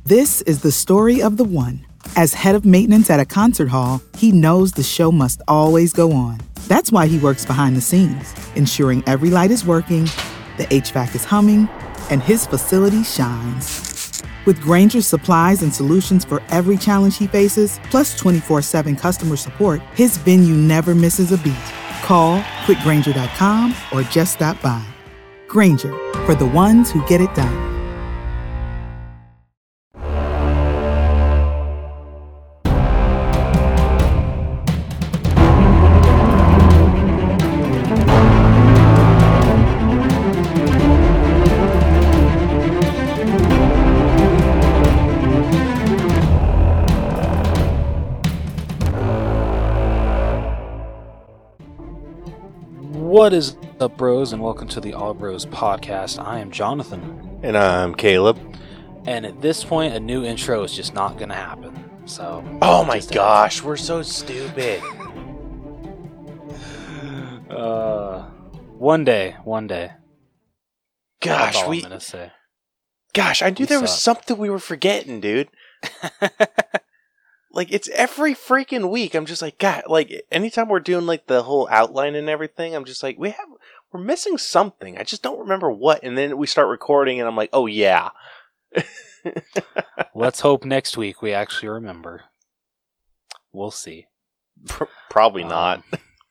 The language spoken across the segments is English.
This is the story of the one. As head of maintenance at a concert hall, he knows the show must always go on. That's why he works behind the scenes, ensuring every light is working, the HVAC is humming, and his facility shines. With Grainger's supplies and solutions for every challenge he faces, plus 24/7 customer support, his venue never misses a beat. Call quickgrainger.com or just stop by. Grainger, for the ones who get it done. What is up, bros, and welcome to the All Bros podcast. I am Jonathan. And I'm Caleb. And at this point, a new intro is just not going to happen. So, oh my gosh, we're so stupid. One day. Gosh, That's all I'm gonna say. Gosh, I knew there was something we were forgetting, dude. Like, it's every freaking week. I'm just like, God, like, anytime we're doing, like, the whole outline and everything, I'm just like, we're missing something. I just don't remember what. And then we start recording, and I'm like, oh, yeah. Let's hope next week we actually remember. We'll see. Probably not.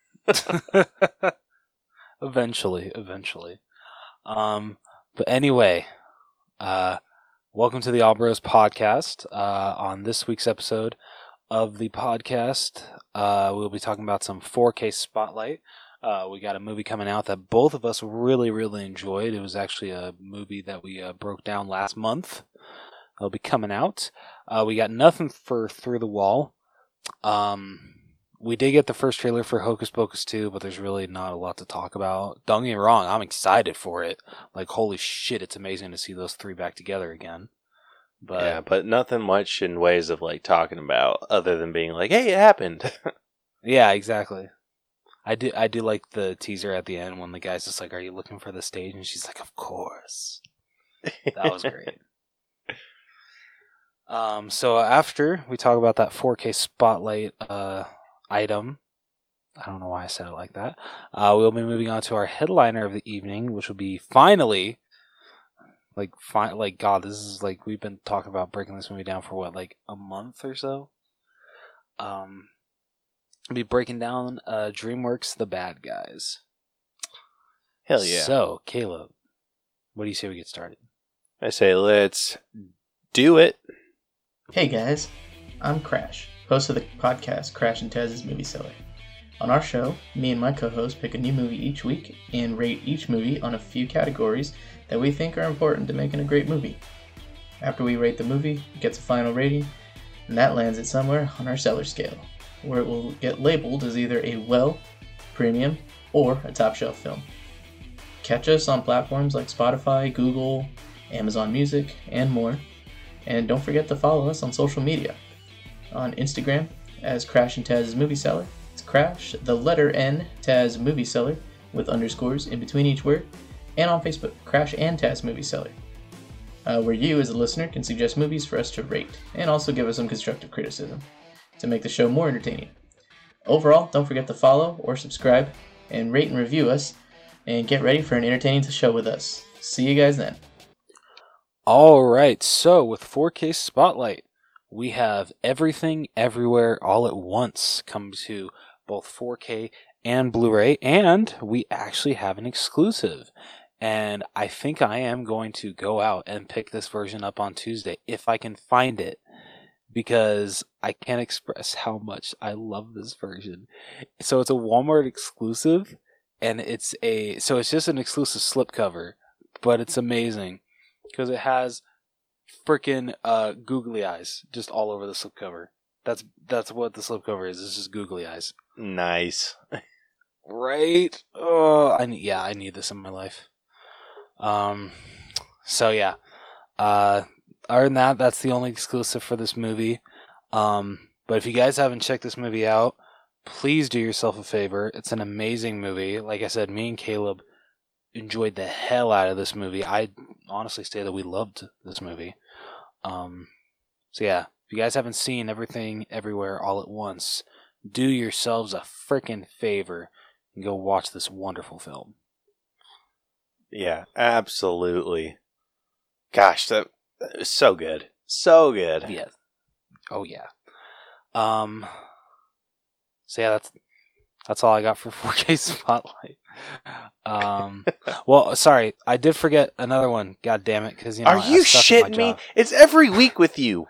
Eventually. But anyway, welcome to the All Bros podcast. On this week's episode of the podcast, we'll be talking about some 4K Spotlight. We got a movie coming out that both of us really, really enjoyed. It was actually a movie that we broke down last month. It'll be coming out. We got nothing for Through the Wall. We did get the first trailer for Hocus Pocus 2, but there's really not a lot to talk about. Don't get me wrong, I'm excited for it. Like, holy shit, it's amazing to see those three back together again. But yeah, but nothing much in ways of, like, talking about other than being like, hey, it happened. Yeah, exactly. I do like the teaser at the end when the guy's just like, are you looking for the stage? And she's like, of course. That was great. So after we talk about that 4K Spotlight item, I don't know why I said it like that, we'll be moving on to our headliner of the evening, which will be finally, God, this is like, we've been talking about breaking this movie down for what, like a month or so? We'll be breaking down DreamWorks The Bad Guys. Hell yeah. So, Caleb, what do you say we get started? I say let's do it. Hey guys, I'm Crash, host of the podcast Crash and Taz's Movie Cellar. On our show, me and my co-host pick a new movie each week and rate each movie on a few categories that we think are important to making a great movie. After we rate the movie, it gets a final rating, and that lands it somewhere on our Cellar scale, where it will get labeled as either a well, premium, or a top shelf film. Catch us on platforms like Spotify, Google, Amazon Music, and more. And don't forget to follow us on social media. On Instagram as Crash and Taz's Movie Cellar. It's Crash, the letter N, Taz Movie Cellar, with underscores in between each word. And on Facebook, Crash and Taz Movie Cellar, where you as a listener can suggest movies for us to rate, and also give us some constructive criticism to make the show more entertaining. Overall, don't forget to follow or subscribe, and rate and review us, and get ready for an entertaining show with us. See you guys then. Alright, so with 4K Spotlight, we have Everything, Everywhere, All at Once come to both 4K and Blu-ray, and we actually have an exclusive. And I think I am going to go out and pick this version up on Tuesday, if I can find it, because I can't express how much I love this version. So it's a Walmart exclusive, and it's just an exclusive slipcover, but it's amazing. Because it has freaking googly eyes just all over the slipcover. That's what the slipcover is. It's just googly eyes. Nice. Right? Oh, I need this in my life. So yeah. Other than that, that's the only exclusive for this movie. But if you guys haven't checked this movie out, please do yourself a favor. It's an amazing movie. Like I said, me and Caleb enjoyed the hell out of this movie. I honestly say that we loved this movie. So yeah, if you guys haven't seen Everything Everywhere All at Once, do yourselves a frickin' favor and go watch this wonderful film. Yeah, absolutely. Gosh, that is so good. So good. Yeah. Oh yeah. So yeah, that's all I got for 4K Spotlight. Well, sorry, I did forget another one. God damn it, because Are you shitting me? It's every week with you.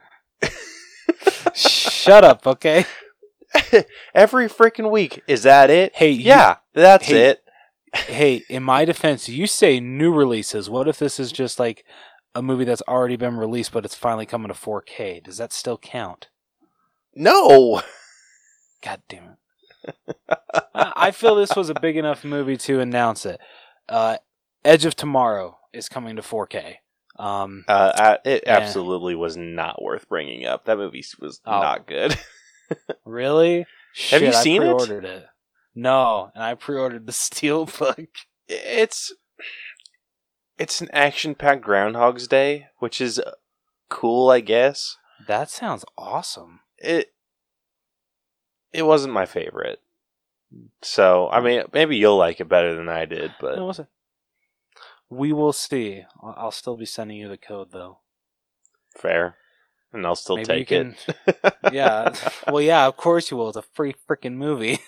Shut up, okay? Every freaking week. Is that it? Hey, that's it. Hey, in my defense, you say new releases. What if this is just like a movie that's already been released, but it's finally coming to 4K? Does that still count? No. God damn it. I feel this was a big enough movie to announce it. Edge of Tomorrow is coming to 4K. It absolutely was not worth bringing up. That movie was not good. Really? Have you seen it? I pre-ordered it. No, and I pre-ordered the Steelbook. It's an action-packed Groundhog's Day, which is cool, I guess. That sounds awesome. It wasn't my favorite. So, I mean, maybe you'll like it better than I did, but... No, we will see. I'll still be sending you the code, though. Fair. And I'll still take it. Yeah. Well, yeah, of course you will. It's a free freaking movie.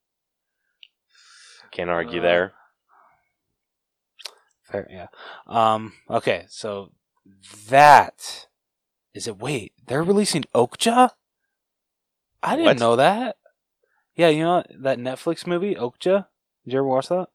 Can't argue there. Fair, yeah. Okay, so that is it. Wait, they're releasing Okja? I didn't know that. Yeah, you know that Netflix movie, Okja? Did you ever watch that?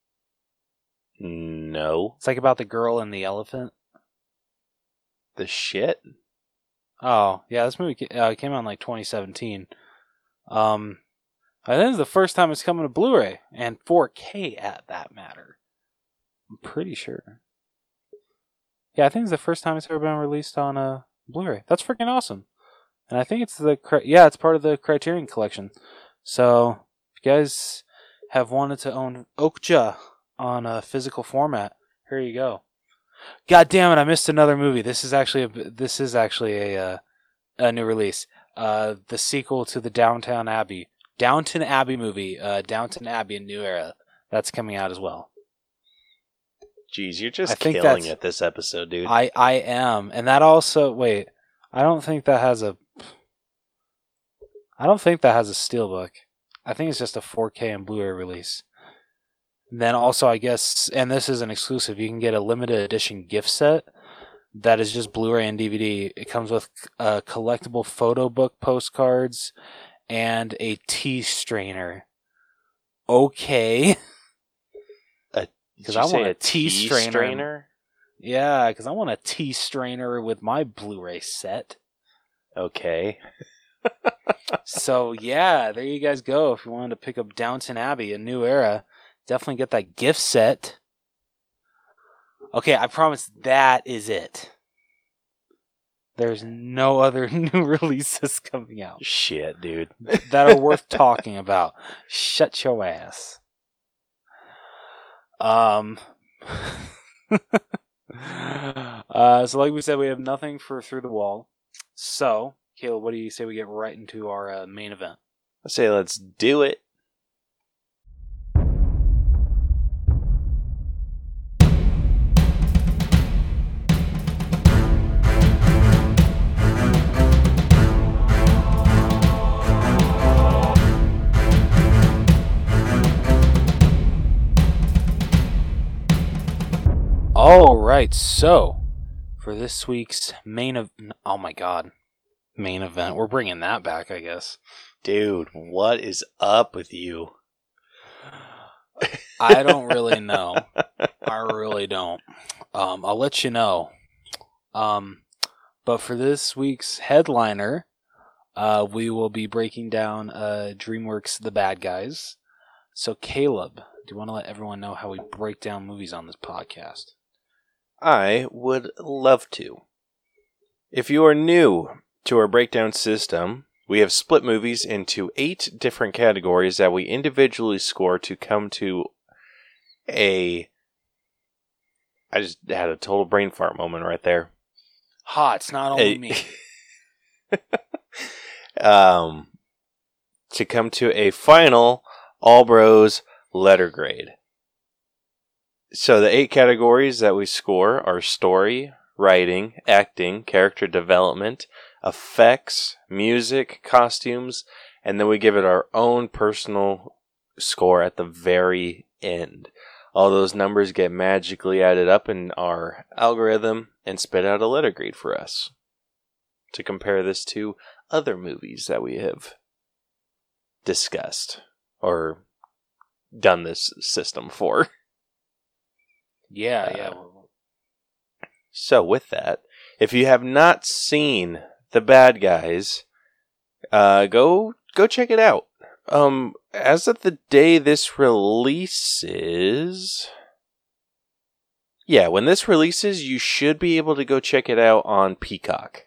No. It's like about the girl and the elephant. The shit? Oh, yeah, this movie came out in like 2017. I think it's the first time it's coming to Blu-ray and 4K at that matter. I'm pretty sure. Yeah, I think it's the first time it's ever been released on Blu-ray. That's freaking awesome. And I think it's it's part of the Criterion Collection. So, if you guys have wanted to own Okja on a physical format, here you go. God damn it, I missed another movie. This is actually a new release. The sequel to the Downton Abbey movie, Downton Abbey: A New Era. That's coming out as well. Jeez, you're just killing it this episode, dude. I am. And that also, wait, I don't think that has a Steelbook. I think it's just a 4K and Blu-ray release. And then also, I guess, and this is an exclusive, you can get a limited edition gift set that is just Blu-ray and DVD. It comes with collectible photo book postcards and a tea strainer. Okay. Because I want a tea strainer. Yeah, because I want a tea strainer with my Blu-ray set. Okay. So, yeah, there you guys go. If you wanted to pick up Downton Abbey: A New Era, definitely get that gift set. Okay, I promise that is it. There's no other new releases coming out. Shit, dude. That are worth talking about. Shut your ass. So like we said, we have nothing for Through the Wall. So, Caleb, what do you say we get right into our main event? I say let's do it. All right, so for this week's main event, we're bringing that back, I guess. Dude, what is up with you? I don't really know. I really don't. I'll let you know. But for this week's headliner, we will be breaking down DreamWorks' The Bad Guys. So, Caleb, do you want to let everyone know how we break down movies on this podcast? I would love to. If you are new to our breakdown system, we have split movies into 8 different categories that we individually score to come to I just had a total brain fart moment right there. It's not only me. to come to a final All Bros letter grade. So the 8 categories that we score are story, writing, acting, character development, effects, music, costumes, and then we give it our own personal score at the very end. All those numbers get magically added up in our algorithm and spit out a letter grade for us to compare this to other movies that we have discussed or done this system for. Yeah. So with that, if you have not seen The Bad Guys, go check it out. As of the day this releases, when this releases, you should be able to go check it out on Peacock.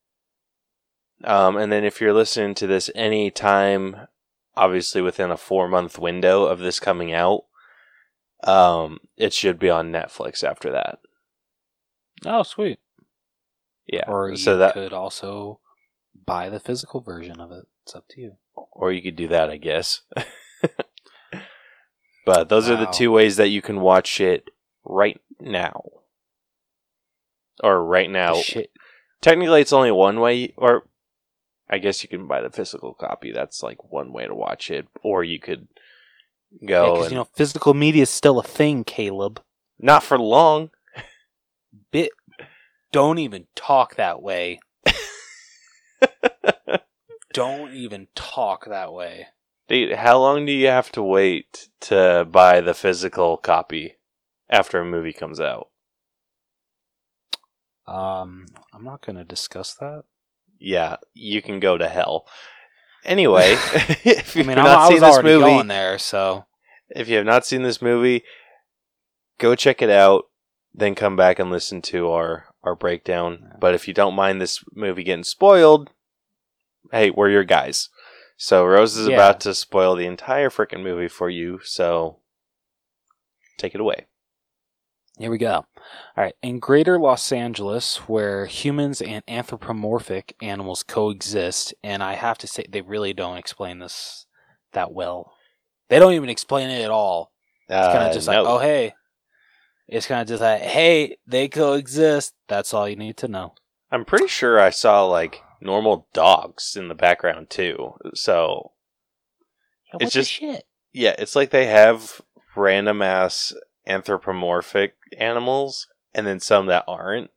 And then if you're listening to this any time, obviously within a 4-month window of this coming out, it should be on Netflix after that. Oh, sweet. Yeah. Or you could also buy the physical version of it. It's up to you. Or you could do that, I guess. But those are the 2 ways that you can watch it right now. Or right now. Shit. Technically, it's only one way, or I guess you can buy the physical copy. That's like one way to watch it. Or you could go. Yeah, because physical media is still a thing, Caleb. Not for long. Don't even talk that way. Don't even talk that way. Dude, how long do you have to wait to buy the physical copy after a movie comes out? I'm not going to discuss that. Yeah, you can go to hell. Anyway, if you've I not seen was this already movie, going there, so if you have not seen this movie, go check it out. Then come back and listen to our breakdown. But if you don't mind this movie getting spoiled, hey, we're your guys. So Rose is about to spoil the entire freaking movie for you. So take it away. Here we go. All right. In greater Los Angeles, where humans and anthropomorphic animals coexist, and I have to say, they really don't explain this that well. They don't even explain it at all. It's kind of just like, oh, hey. It's kind of just like, hey, they coexist. That's all you need to know. I'm pretty sure I saw, like, normal dogs in the background, too. So, it's just shit. Yeah, it's like they have random-ass anthropomorphic animals, and then some that aren't.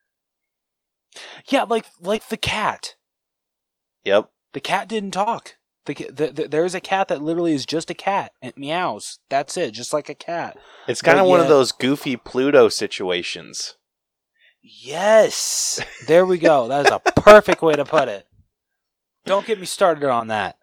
Yeah, like the cat. Yep. The cat didn't talk. There's a cat that literally is just a cat. It meows. That's it, just like a cat. It's kind of one of those goofy Pluto situations. Yes! There we go. That is a perfect way to put it. Don't get me started on that.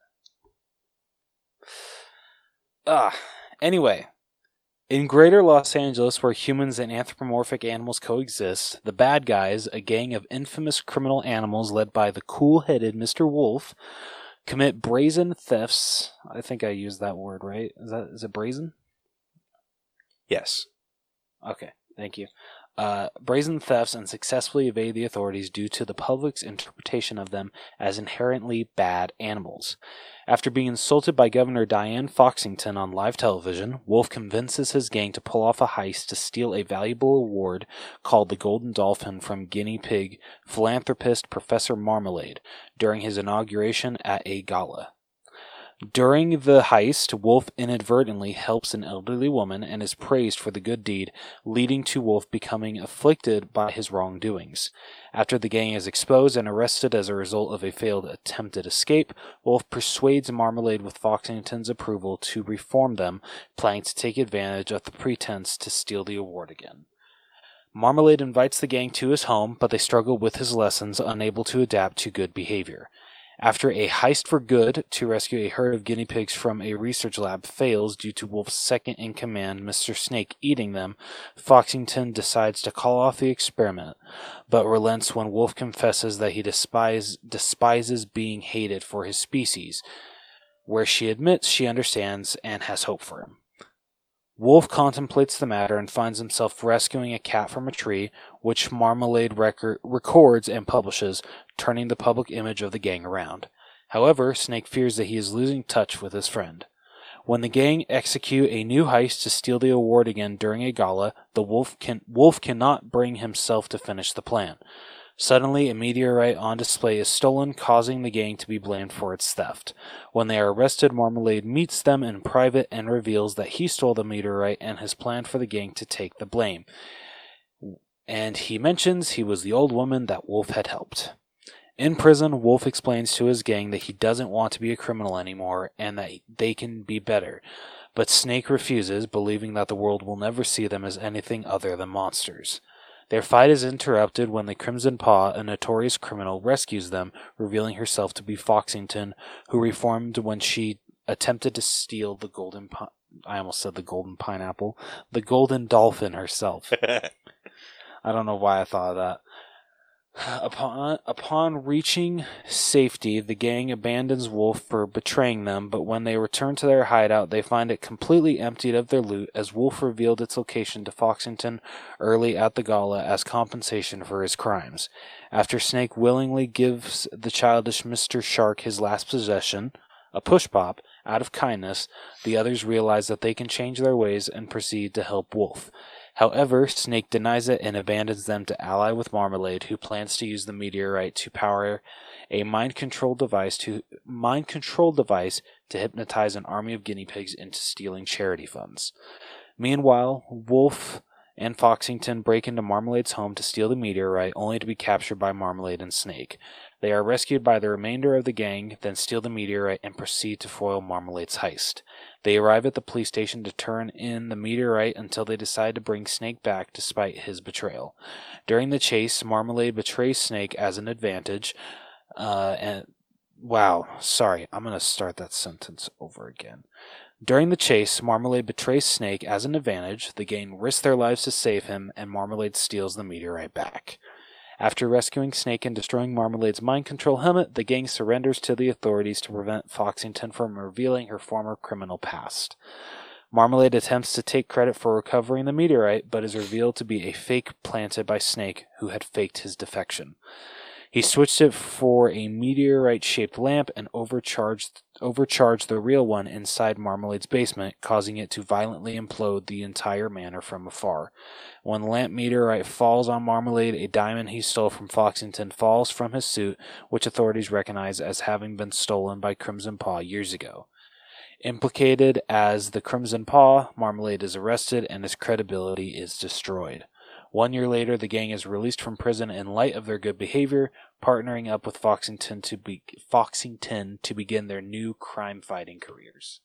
Anyway. In greater Los Angeles, where humans and anthropomorphic animals coexist, the Bad Guys, a gang of infamous criminal animals led by the cool-headed Mr. Wolf, commit brazen thefts. I think I used that word right. Is it brazen? Yes. Okay, thank you. Brazen thefts and successfully evade the authorities due to the public's interpretation of them as inherently bad animals. After being insulted by Governor Diane Foxington on live television, Wolf convinces his gang to pull off a heist to steal a valuable award called the Golden Dolphin from guinea pig philanthropist Professor Marmalade during his inauguration at a gala. During the heist, Wolf inadvertently helps an elderly woman and is praised for the good deed, leading to Wolf becoming afflicted by his wrongdoings. After the gang is exposed and arrested as a result of a failed attempted escape, Wolf persuades Marmalade with Foxington's approval to reform them, planning to take advantage of the pretense to steal the award again. Marmalade invites the gang to his home, but they struggle with his lessons, unable to adapt to good behavior. After a heist for good to rescue a herd of guinea pigs from a research lab fails due to Wolf's second-in-command, Mr. Snake, eating them, Foxington decides to call off the experiment, but relents when Wolf confesses that he despises being hated for his species, where she admits she understands and has hope for him. Wolf contemplates the matter and finds himself rescuing a cat from a tree, which Marmalade records and publishes, turning the public image of the gang around. However, Snake fears that he is losing touch with his friend. When the gang execute a new heist to steal the award again during a gala, the Wolf cannot bring himself to finish the plan. Suddenly, a meteorite on display is stolen, causing the gang to be blamed for its theft. When they are arrested, Marmalade meets them in private and reveals that he stole the meteorite and has planned for the gang to take the blame. And he mentions he was the old woman that Wolf had helped. In prison, Wolf explains to his gang that he doesn't want to be a criminal anymore and that they can be better. But Snake refuses, believing that the world will never see them as anything other than monsters. Their fight is interrupted when the Crimson Paw, a notorious criminal, rescues them, revealing herself to be Foxington, who reformed when she attempted to steal the golden dolphin herself. I don't know why I thought of that. Upon reaching safety, the gang abandons Wolf for betraying them, but when they return to their hideout, they find it completely emptied of their loot, as Wolf revealed its location to Foxington early at the gala as compensation for his crimes. After Snake willingly gives the childish Mr. Shark his last possession, a push pop, out of kindness, the others realize that they can change their ways and proceed to help Wolf. However, Snake denies it and abandons them to ally with Marmalade, who plans to use the meteorite to power a mind control device to hypnotize an army of guinea pigs into stealing charity funds. Meanwhile, Wolf and Foxington break into Marmalade's home to steal the meteorite, only to be captured by Marmalade and Snake. They are rescued by the remainder of the gang, then steal the meteorite and proceed to foil Marmalade's heist. They arrive at the police station to turn in the meteorite until they decide to bring Snake back despite his betrayal. During the chase, Marmalade betrays Snake as an advantage. I'm going to start that sentence over again. During the chase, Marmalade betrays Snake as an advantage. The gang risk their lives to save him, and Marmalade steals the meteorite back. After rescuing Snake and destroying Marmalade's mind control helmet, the gang surrenders to the authorities to prevent Foxington from revealing her former criminal past. Marmalade attempts to take credit for recovering the meteorite, but is revealed to be a fake planted by Snake, who had faked his defection. He switched it for a meteorite-shaped lamp and overcharged the real one inside Marmalade's basement, causing it to violently implode the entire manor from afar. When the lamp meteorite falls on Marmalade, a diamond he stole from Foxington falls from his suit, which authorities recognize as having been stolen by Crimson Paw years ago. Implicated as the Crimson Paw, Marmalade is arrested and his credibility is destroyed. 1 year later, the gang is released from prison in light of their good behavior, partnering up with Foxington to begin their new crime-fighting careers.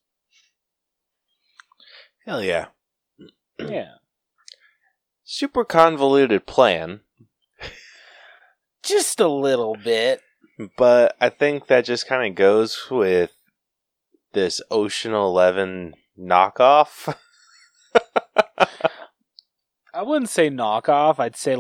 Hell yeah. Yeah. Super convoluted plan. Just a little bit. But I think that just kind of goes with this Ocean 11 knockoff. I wouldn't say knockoff. I'd say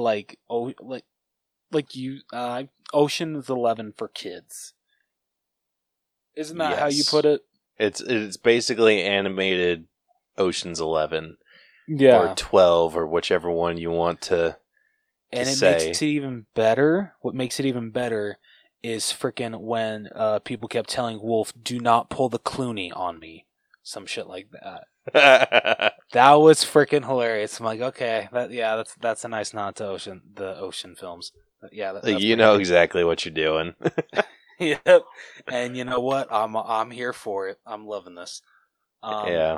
Ocean's 11 for kids. Isn't that how you put it? It's basically animated Ocean's 11. Yeah. Or 12, or whichever one you want to and it say. Makes it even better. What makes it even better is freaking when people kept telling Wolf, "Do not pull the Clooney on me." Some shit like that. That was freaking hilarious. I'm like, okay, that's a nice nod to the Ocean films. Yeah, you know exactly what you're doing. Yep. And you know what? I'm here for it. I'm loving this. Yeah.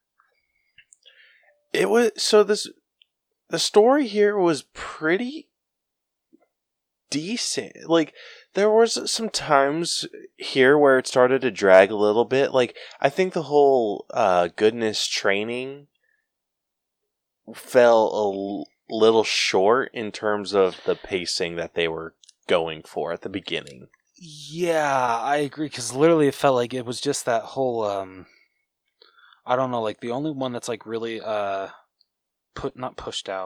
It was the story here was pretty decent. Like, there was some times here where it started to drag a little bit. Like, I think the whole goodness training fell a little short in terms of the pacing that they were going for at the beginning. Yeah, I agree, because literally it felt like it was just that whole, I don't know, like the only one that's like really,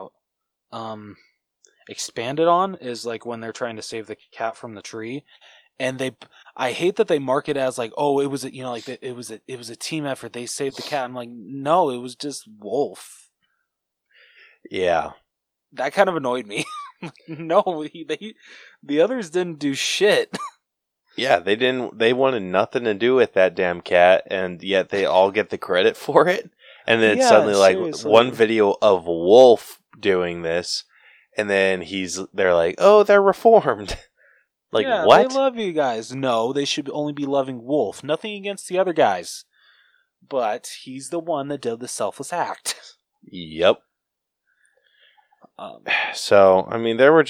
expanded on is like when they're trying to save the cat from the tree, and I hate that they mark it as like, oh, it was a, like it was a team effort. They saved the cat. I'm like, no, it was just Wolf. Yeah. That kind of annoyed me. No, the others didn't do shit. Yeah, they didn't. They wanted nothing to do with that damn cat, and yet they all get the credit for it. And then it's suddenly seriously. one video of Wolf doing this, and then they're like, oh, they're reformed. Like, yeah, what? They love you guys. No, they should only be loving Wolf. Nothing against the other guys, but he's the one that did the selfless act. Yep. So, I mean, there were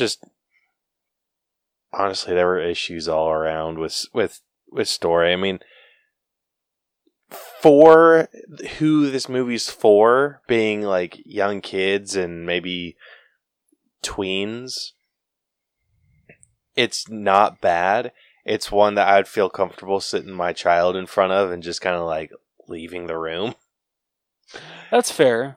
issues all around with story. I mean, for who this movie's for, being like young kids and maybe tweens, it's not bad. It's one that I'd feel comfortable sitting my child in front of and just kind of like leaving the room. That's fair.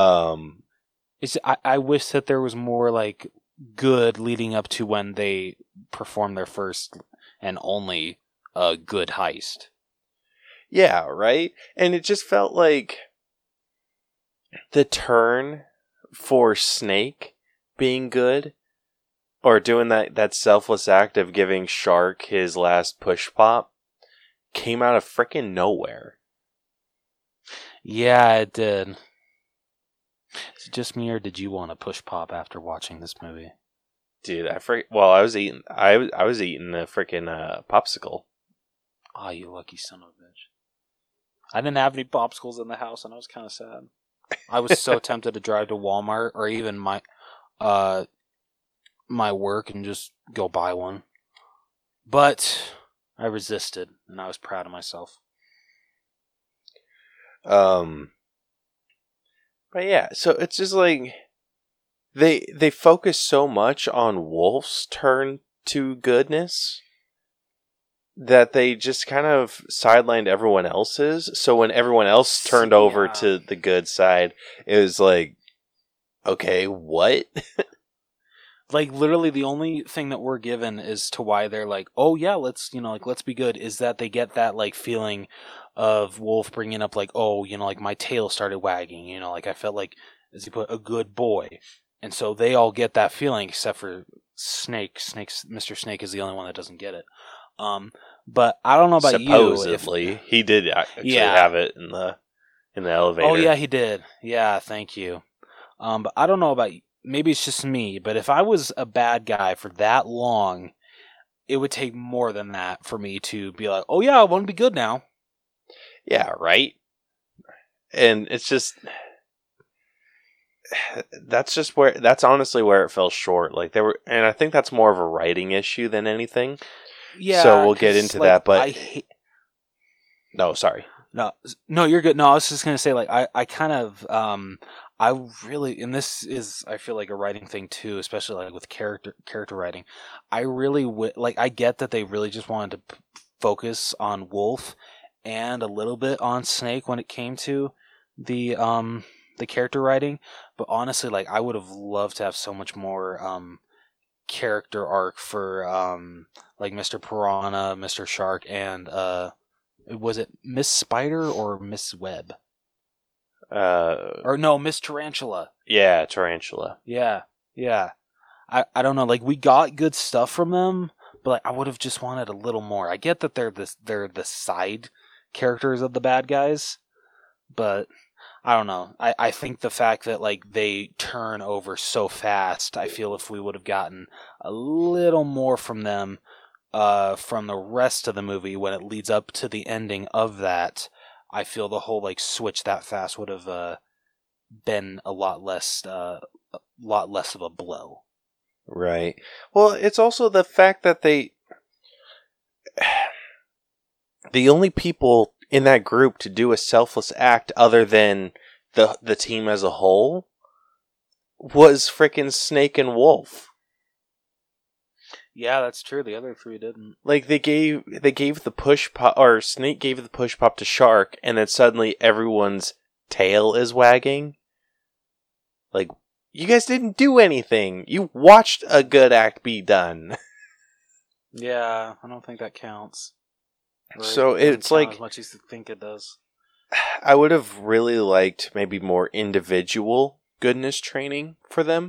I wish that there was more like good leading up to when they perform their first and only good heist. Yeah, right? And it just felt like the turn for Snake being good, or doing that selfless act of giving Shark his last push pop, came out of frickin' nowhere. Yeah, it did. Is it just me, or did you want to push pop after watching this movie? Dude, I was eating a frickin' popsicle. Oh, you lucky son of a bitch. I didn't have any popsicles in the house, and I was kind of sad. I was so tempted to drive to Walmart or even my work and just go buy one. But I resisted, and I was proud of myself. But yeah, so it's just like they focus so much on Wolf's turn to goodness that they just kind of sidelined everyone else's. So when everyone else turned over to the good side, it was like, okay, what? Like, literally the only thing that we're given as to why they're like, oh yeah, let's be good, is that they get that like feeling of Wolf bringing up like, oh, like my tail started wagging, like I felt like, as he put, a good boy. And so they all get that feeling except for Snake. Mr. Snake is the only one that doesn't get it. But I don't know about Supposedly, he did actually have it in the elevator. Oh yeah, he did. Yeah, thank you. But I don't know about you. Maybe it's just me, but if I was a bad guy for that long, it would take more than that for me to be like, oh yeah, I want to be good now. Yeah, right? And it's just... That's honestly where it fell short. Like, and I think that's more of a writing issue than anything. Yeah. So we'll get into that, but... No, sorry. No, you're good. No, I was just going to say, like, I kind of... I really, and this is, I feel like a writing thing too, especially like with character writing. I really I get that they really just wanted to focus on Wolf and a little bit on Snake when it came to the character writing, but honestly, like, I would have loved to have so much more character arc for like Mr. Piranha, Mr. Shark, and was it Miss Spider or Miss Web? Or no, Miss Tarantula. Yeah, Tarantula. Yeah. I don't know. Like, we got good stuff from them, but like, I would have just wanted a little more. I get that they're the side characters of the bad guys, but I don't know. I think the fact that like they turn over so fast, I feel if we would have gotten a little more from them, from the rest of the movie when it leads up to the ending of that, I feel the whole like switch that fast would have been a lot less of a blow. Right. Well, it's also the fact that the only people in that group to do a selfless act other than the team as a whole was frickin' Snake and Wolf. Yeah, that's true. The other three didn't. Like, they gave the push pop, or Snake gave the push pop to Shark, and then suddenly everyone's tail is wagging. Like, you guys didn't do anything. You watched a good act be done. Yeah, I don't think that counts. Or So it doesn't it's count like as much as you think it does. I would have really liked maybe more individual goodness training for them.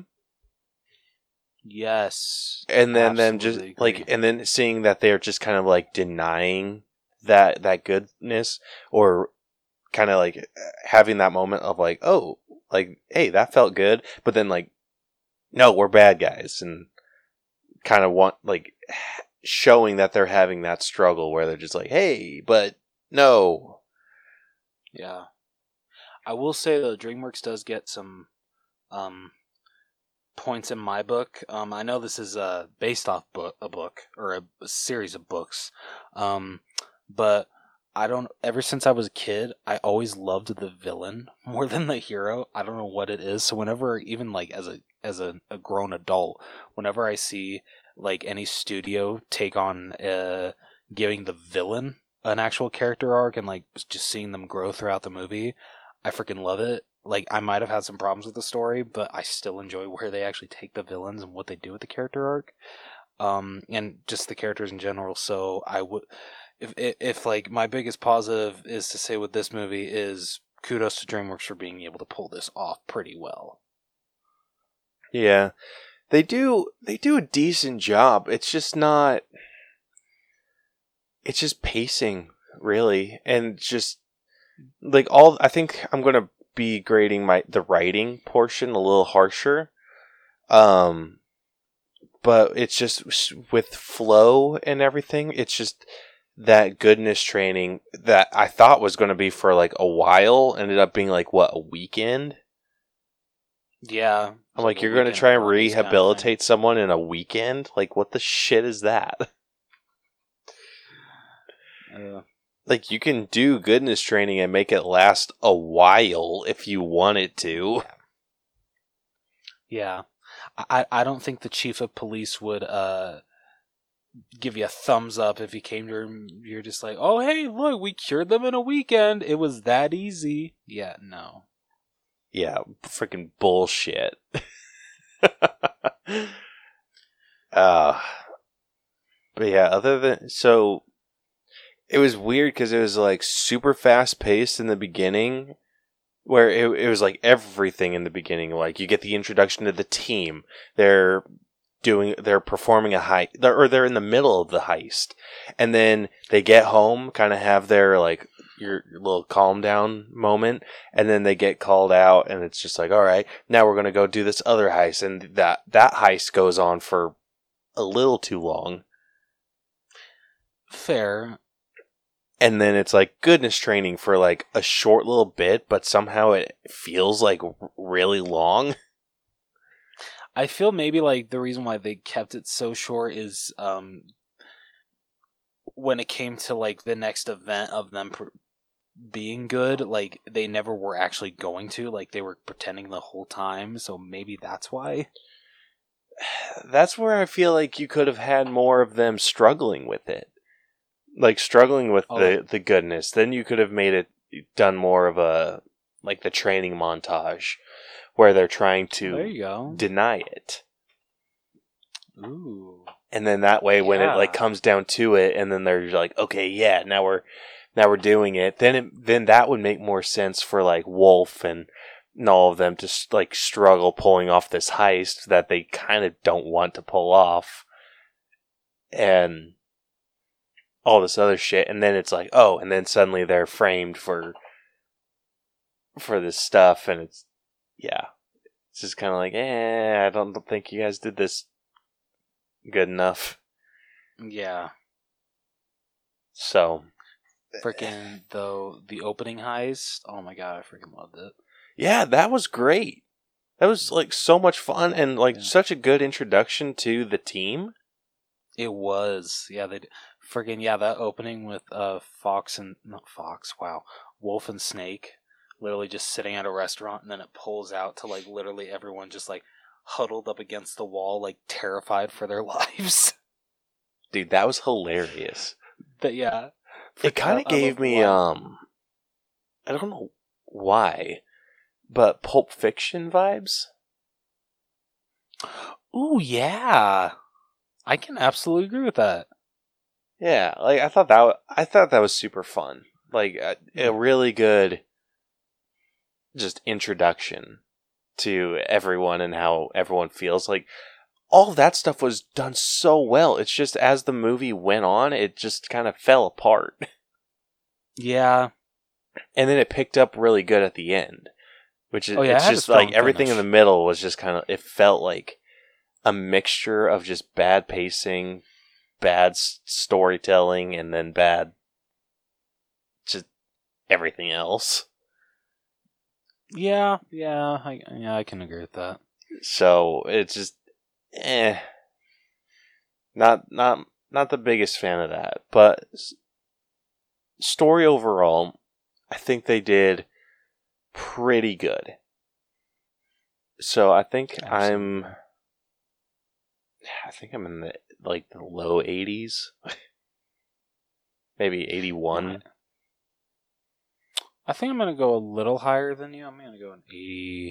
Yes. And then them just absolutely like, agree. and then seeing that they're just kind of like denying that goodness, or kind of like having that moment of like, oh, like, hey, that felt good, but then like, no, we're bad guys, and kind of want like showing that they're having that struggle where they're just like, hey, but no. Yeah. I will say though, DreamWorks does get some points in my book. I know this is based off a book or a series of books, but I don't. Ever since I was a kid, I always loved the villain more than the hero. I don't know what it is. So whenever, even like as a grown adult, whenever I see like any studio take on giving the villain an actual character arc and like just seeing them grow throughout the movie, I freaking love it. Like, I might have had some problems with the story, but I still enjoy where they actually take the villains and what they do with the character arc, and just the characters in general. So I would, if like my biggest positive is to say with this movie is kudos to DreamWorks for being able to pull this off pretty well. Yeah, they do a decent job. It's just not. It's just pacing, really, and just like all. I think I'm gonna be grading the writing portion a little harsher, but it's just with flow and everything. It's just that goodness training that I thought was going to be for like a while ended up being like what, a weekend. Yeah, I'm like, you're going to try and rehabilitate someone in a weekend? Like, what the shit is that? Like, you can do goodness training and make it last a while if you want it to. Yeah. I don't think the chief of police would give you a thumbs up if he came to him. You're just like, oh, hey, look, we cured them in a weekend. It was that easy. Yeah, no. Yeah, freaking bullshit. But yeah, other than... So, it was weird because it was like super fast paced in the beginning, where it was like everything in the beginning. Like, you get the introduction to the team. They're performing a heist, or they're in the middle of the heist, and then they get home, kind of have their like your little calm down moment, and then they get called out, and it's just like, all right, now we're gonna go do this other heist, and that heist goes on for a little too long. Fair. And then it's like goodness training for like a short little bit, but somehow it feels like really long. I feel maybe like the reason why they kept it so short is when it came to like the next event of them being good, like they never were actually going to, like they were pretending the whole time, so maybe that's why. That's where I feel like you could have had more of them struggling with it. Like struggling with the goodness. Then you could have done more of a, like the training montage where they're trying to deny it. Ooh. And then that way when it like comes down to it, and then they're like, okay, yeah, now we're doing it. Then that would make more sense for like Wolf and all of them to like struggle pulling off this heist that they kind of don't want to pull off. And all this other shit, and then it's like, oh, and then suddenly they're framed for this stuff, and it's just kind of like, I don't think you guys did this good enough. Yeah. So, freaking though the opening heist, oh my god, I freaking loved it. Yeah, that was great. That was like so much fun and like such a good introduction to the team. It was, that opening with Wolf and Snake, literally just sitting at a restaurant, and then it pulls out to like literally everyone just like huddled up against the wall, like terrified for their lives. Dude, that was hilarious. But yeah, it kind of gave me I don't know why, but Pulp Fiction vibes. Ooh, yeah. I can absolutely agree with that. Yeah, like I thought that was super fun. Like a really good just introduction to everyone and how everyone feels. Like all of that stuff was done so well. It's just as the movie went on, it just kind of fell apart. Yeah. And then it picked up really good at the end. Which is, Oh, yeah, it's it had a just strong like everything finish. in the middle was just kind of, it felt like a mixture of just bad pacing, bad storytelling, and then bad just everything else. Yeah, I can agree with that. So it's just, not the biggest fan of that. But story overall, I think they did pretty good. So I think Absolutely. I'm in the low 80s. Maybe 81. I think I'm going to go a little higher than you. I'm going to go an 80.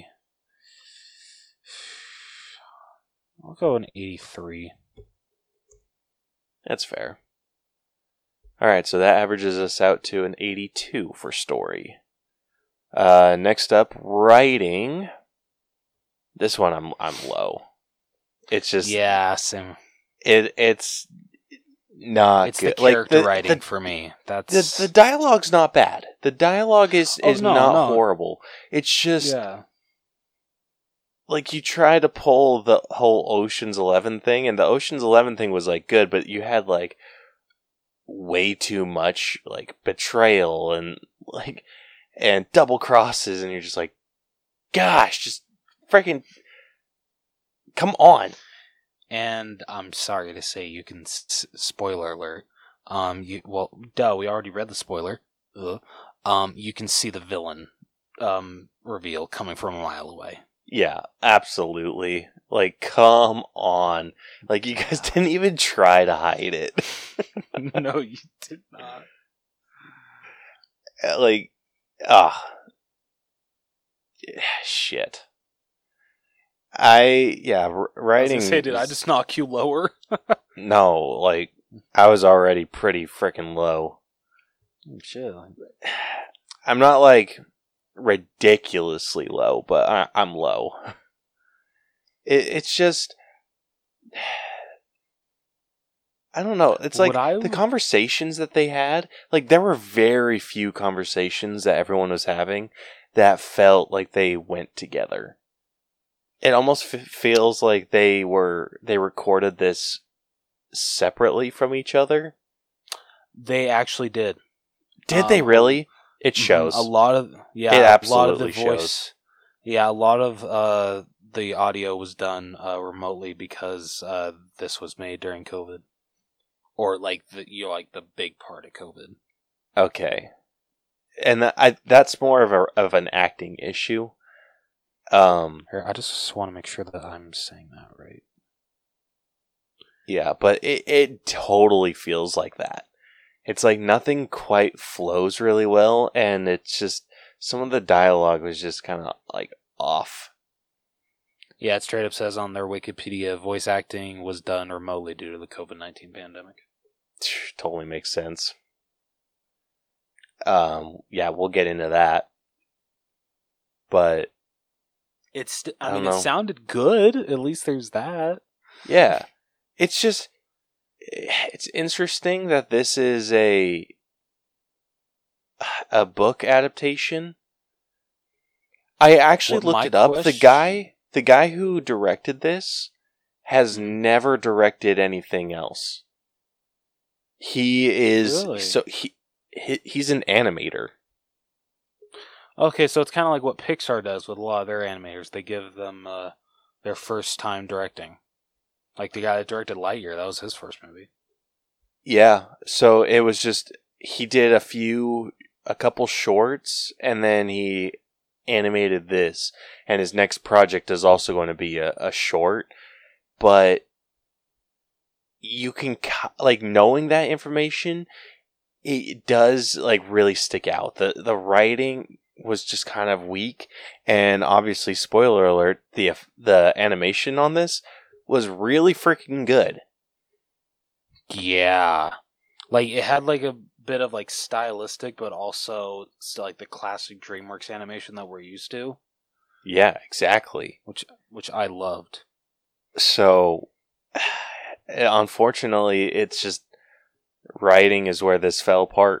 I'll go an 83. That's fair. Alright, so that averages us out to an 82 for story. Next up, writing. This one I'm low. It's just... Yeah, same. It's not it's good. The character writing for me. That's the dialogue's not bad. The dialogue is not horrible. It's just like you try to pull the whole Ocean's 11 thing, and the Ocean's 11 thing was like good, but you had like way too much like betrayal and double crosses, and you're just like, gosh, just freaking come on. And I'm sorry to say, you can spoiler alert. We already read the spoiler. You can see the villain reveal coming from a mile away. Yeah, absolutely. Like, come on. Like, you guys didn't even try to hide it. No, you did not. Like, shit. Writing. I was gonna say, did I just knock you lower? No, like, I was already pretty freaking low. Shit. I'm not like ridiculously low, but I'm low. It's just, I don't know. It's like the conversations that they had. Like, there were very few conversations that everyone was having that felt like they went together. It almost feels like they recorded this separately from each other. They actually did. Did they really? It shows. A lot of it absolutely a lot of the voice. Shows. Yeah, a lot of the audio was done remotely because this was made during COVID, or like the big part of COVID. Okay, and that's more of an acting issue. Here, I just want to make sure that I'm saying that right. Yeah, but it totally feels like that. It's like nothing quite flows really well, and it's just some of the dialogue was just kind of like off. Yeah, it straight up says on their Wikipedia, voice acting was done remotely due to the COVID-19 pandemic. Totally makes sense. Yeah, we'll get into that. But it sounded good. At least there's that. Yeah. It's just, it's interesting that this is a book adaptation. I actually looked it up. The guy who directed this has never directed anything else. He is he's an animator. Okay, so it's kind of like what Pixar does with a lot of their animators. They give them their first time directing. Like the guy that directed Lightyear, that was his first movie. Yeah, so it was just, he did a couple shorts, and then he animated this. And his next project is also going to be a short. But you can, like, knowing that information, it does, like, really stick out. The writing was just kind of weak, and obviously, spoiler alert, the animation on this was really freaking good. Yeah. Like it had like a bit of like stylistic, but also still like the classic DreamWorks animation that we're used to, Yeah, exactly. which I loved. So, unfortunately, it's just writing is where this fell apart.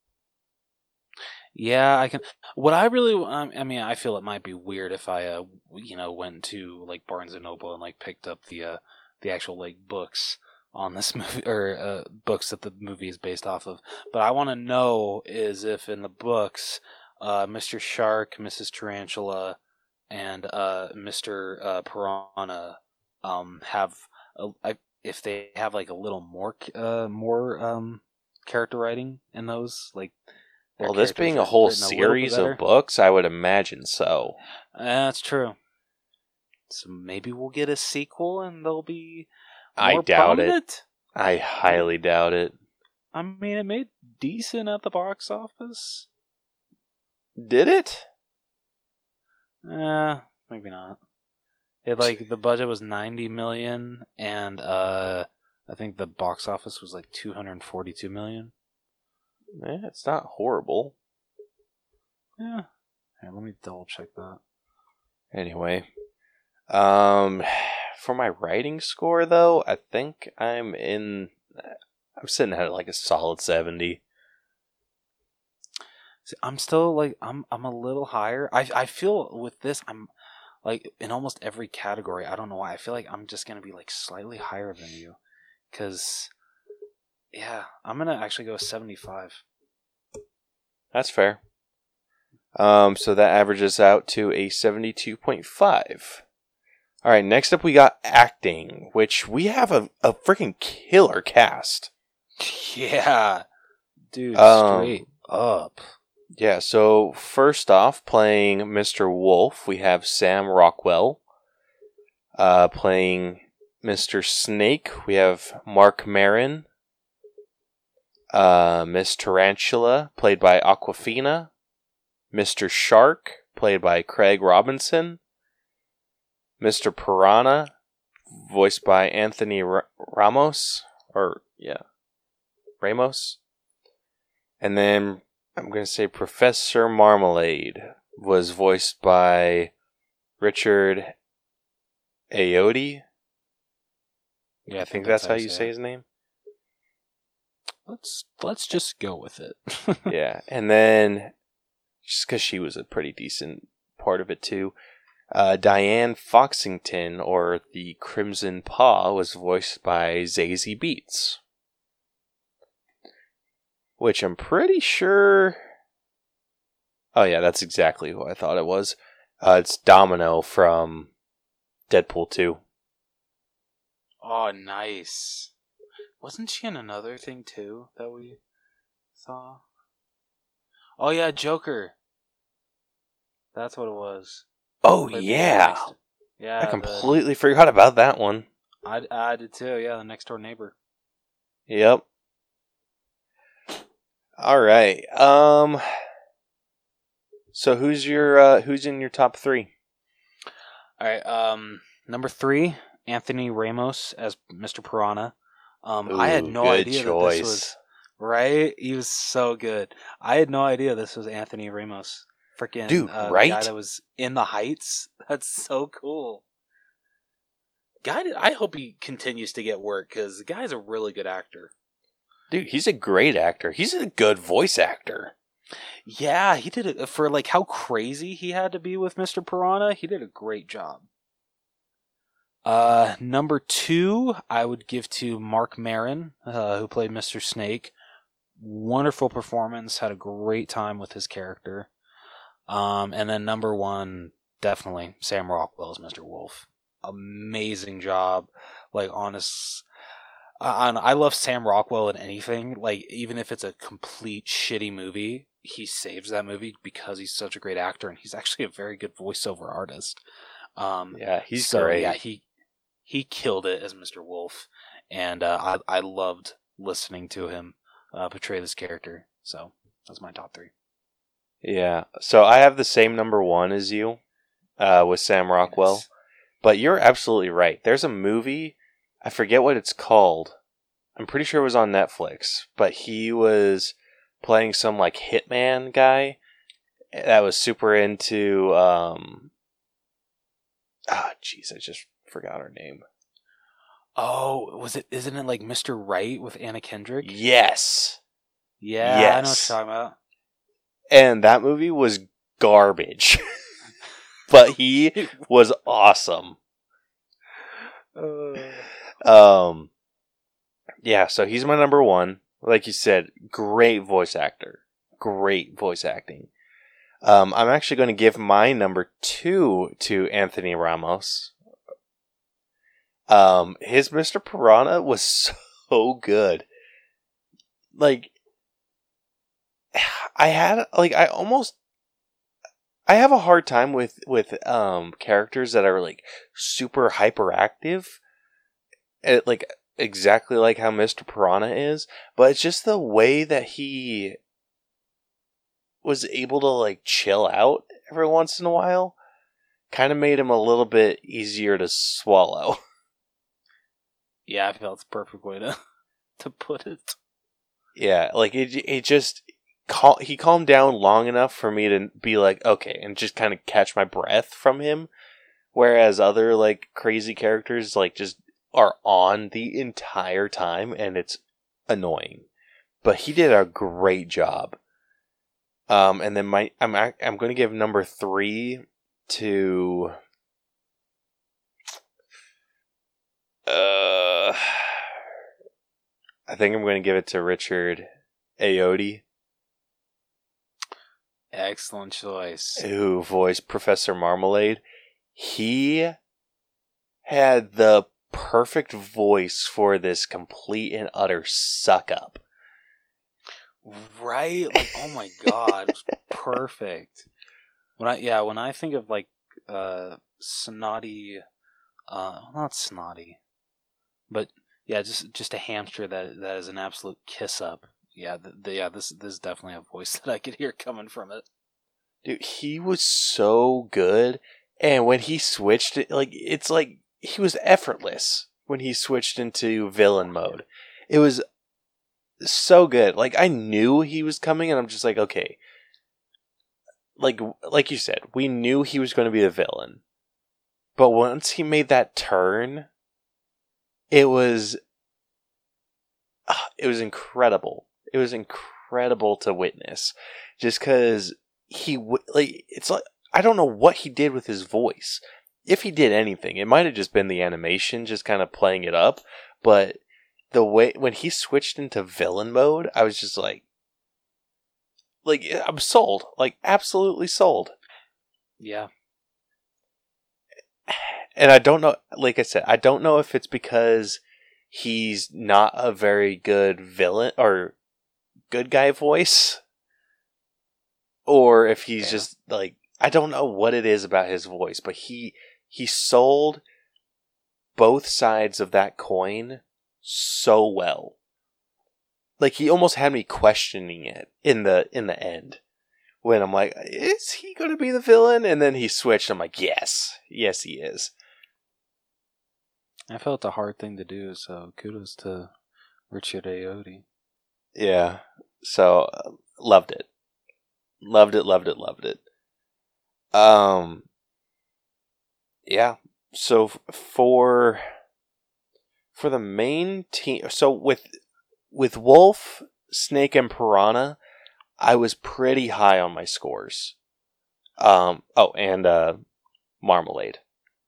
Yeah, I can. What I really, I mean, I feel it might be weird if I, went to like Barnes and Noble and like picked up the actual like books on this movie or books that the movie is based off of. But I want to know is if in the books, Mr. Shark, Mrs. Tarantula, and Mr. Piranha, have if they have like a little more character writing in those like. Well, this being a whole series of books, I would imagine so. That's true. So maybe we'll get a sequel and they'll be more I doubt prominent? it. I highly doubt it. I mean, it made decent at the box office. Did it? Maybe not. It like the budget was $90 million, and I think the box office was like $242 million. Yeah, it's not horrible. Yeah. Here, let me double check that. Anyway, for my writing score though, I think I'm sitting at like a solid 70. See, I'm still like I'm a little higher. I feel with this I'm like in almost every category. I don't know why. I feel like I'm just gonna be like slightly higher than you, because yeah, I'm gonna actually go 75. That's fair. So that averages out to a 72.5. All right, next up we got acting, which we have a freaking killer cast. Yeah, dude, straight up. Yeah, so first off, playing Mr. Wolf, we have Sam Rockwell. Playing Mr. Snake, we have Mark Maron. Miss Tarantula, played by Awkwafina. Mr. Shark, played by Craig Robinson. Mr. Piranha, voiced by Anthony Ramos. Ramos. And then I'm going to say Professor Marmalade was voiced by Richard Ayoade. Yeah, I think that's how you say his name. Let's just go with it. Yeah, and then just because she was a pretty decent part of it too, Diane Foxington, or the Crimson Paw, was voiced by Zazie Beetz, which I'm pretty sure. Oh yeah, that's exactly who I thought it was. It's Domino from Deadpool 2. Oh, nice. Wasn't she in another thing too that we saw? Oh yeah, Joker. That's what it was. Oh yeah. Yeah. I completely forgot about that one. I did too. Yeah, the next door neighbor. Yep. All right. So who's in your top 3? All right. Number 3, Anthony Ramos as Mr. Piranha. I had no idea that this was right. He was so good. I had no idea this was Anthony Ramos. Freaking dude, right? The guy that was in the Heights. That's so cool. I hope he continues to get work because the guy's a really good actor. Dude, he's a great actor. He's a good voice actor. Yeah, he did it for like how crazy he had to be with Mr. Piranha. He did a great job. Number 2, I would give to Mark Maron, who played Mr. Snake. Wonderful performance. Had a great time with his character. And then number 1, definitely Sam Rockwell as Mr. Wolf. Amazing job. Like, honest. I love Sam Rockwell in anything. Like, even if it's a complete shitty movie, he saves that movie because he's such a great actor, and he's actually a very good voiceover artist. Yeah, he's great. Yeah, he killed it as Mr. Wolf, and I loved listening to him portray this character. So that's my top 3. Yeah, so I have the same number 1 as you, with Sam Rockwell. Nice. But you're absolutely right. There's a movie, I forget what it's called. I'm pretty sure it was on Netflix, but he was playing some like hitman guy that was super into jeez, I just forgot her name. Oh, isn't it like Mr. Right with Anna Kendrick? Yes. Yeah, Yes. I know what you're talking about. And that movie was garbage. But he was awesome. Yeah, so he's my number one. Like you said, great voice actor. Great voice acting. I'm actually going to give my number 2 to Anthony Ramos. His Mr. Piranha was so good. Like, I have a hard time with characters that are like super hyperactive, like exactly like how Mr. Piranha is, but it's just the way that he was able to like chill out every once in a while kind of made him a little bit easier to swallow. Yeah, I feel it's the perfect way to put it. Yeah, like it just he calmed down long enough for me to be like, okay, and just kind of catch my breath from him. Whereas other like crazy characters like just are on the entire time and it's annoying. But he did a great job. And then I'm going to give number 3 to I think I'm going to give it to Richard Ayoade. Excellent choice. Who voiced Professor Marmalade. He had the perfect voice for this complete and utter suck up. Right? Like, oh my god, it was perfect. When I think of like snotty, not snotty, but yeah, just a hamster that is an absolute kiss up. Yeah, this is definitely a voice that I could hear coming from it. Dude, he was so good, and when he switched it, like it's like he was effortless when he switched into villain mode. It was so good. Like I knew he was coming, and I'm just like, okay. Like you said, we knew he was going to be the villain, but once he made that turn, it was incredible. It was incredible to witness, just because it's like I don't know what he did with his voice. If he did anything, it might have just been the animation, just kind of playing it up. But the way when he switched into villain mode, I was just like I'm sold, like absolutely sold. Yeah. And I don't know, like I said, I don't know if it's because he's not a very good villain or good guy voice, or if he's just like, I don't know what it is about his voice, but he sold both sides of that coin so well. Like he almost had me questioning it in the end when I'm like, is he going to be the villain? And then he switched. I'm like, yes, he is. I felt a hard thing to do, so kudos to Richard Ayoade. Yeah, so loved it. Yeah. So for the main team, so with Wolf, Snake, and Piranha, I was pretty high on my scores. And Marmalade.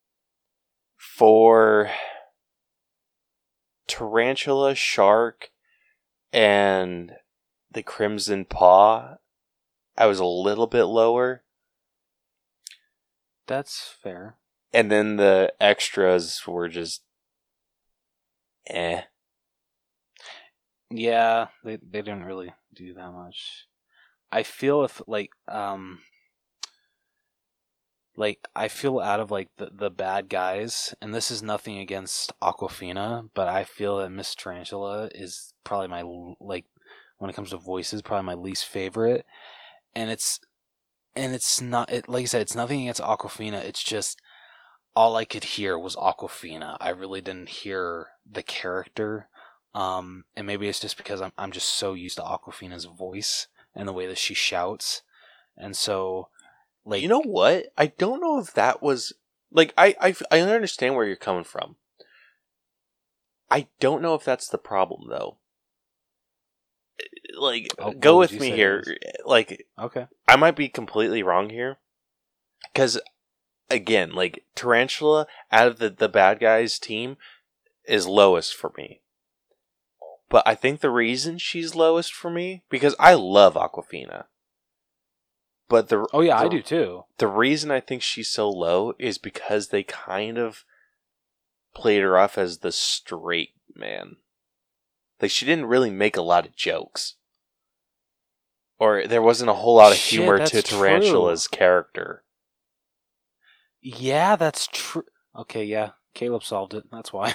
For Tarantula, Shark, and the Crimson Paw, I was a little bit lower. That's fair. And then the extras were just Yeah, they didn't really do that much. I feel if I feel out of like the bad guys, and this is nothing against Awkwafina, but I feel that Miss Tarantula is probably my when it comes to voices, probably my least favorite. And it's not like I said, it's nothing against Awkwafina. It's just all I could hear was Awkwafina. I really didn't hear the character. And maybe it's just because I'm just so used to Awkwafina's voice and the way that she shouts, and so like You know what? I don't know if that was like I understand where you're coming from. I don't know if that's the problem though. Like, go what would with you me say here. it is? Like, Okay. I might be completely wrong here, because again, like Tarantula out of the bad guys team is lowest for me. But I think the reason she's lowest for me, because I love Awkwafina. But I do too. The reason I think she's so low is because they kind of played her off as the straight man. Like, she didn't really make a lot of jokes. Or there wasn't a whole lot of Shit, humor that's to Tarantula's character. Yeah, that's true. Okay, yeah. Caleb solved it. That's why.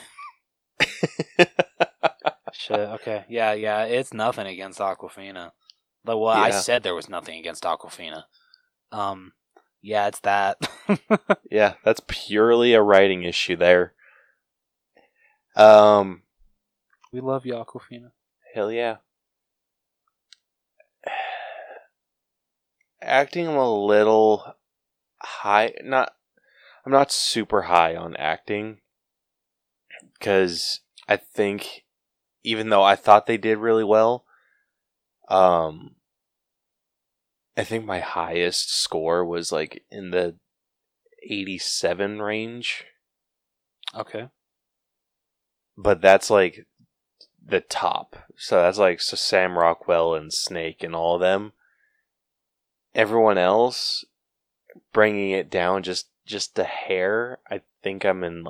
Shit, okay. Yeah, it's nothing against Awkwafina. Well, I Yeah. said there was nothing against Awkwafina. Yeah, it's that. Yeah, that's purely a writing issue there. We love you, Awkwafina. Hell yeah. Acting, I'm a little high. I'm not super high on acting, because I think, even though I thought they did really well, I think my highest score was like in the 87 range. Okay. But that's like the top. So that's like Sam Rockwell and Snake and all of them. Everyone else, bringing it down just a hair, I think I'm at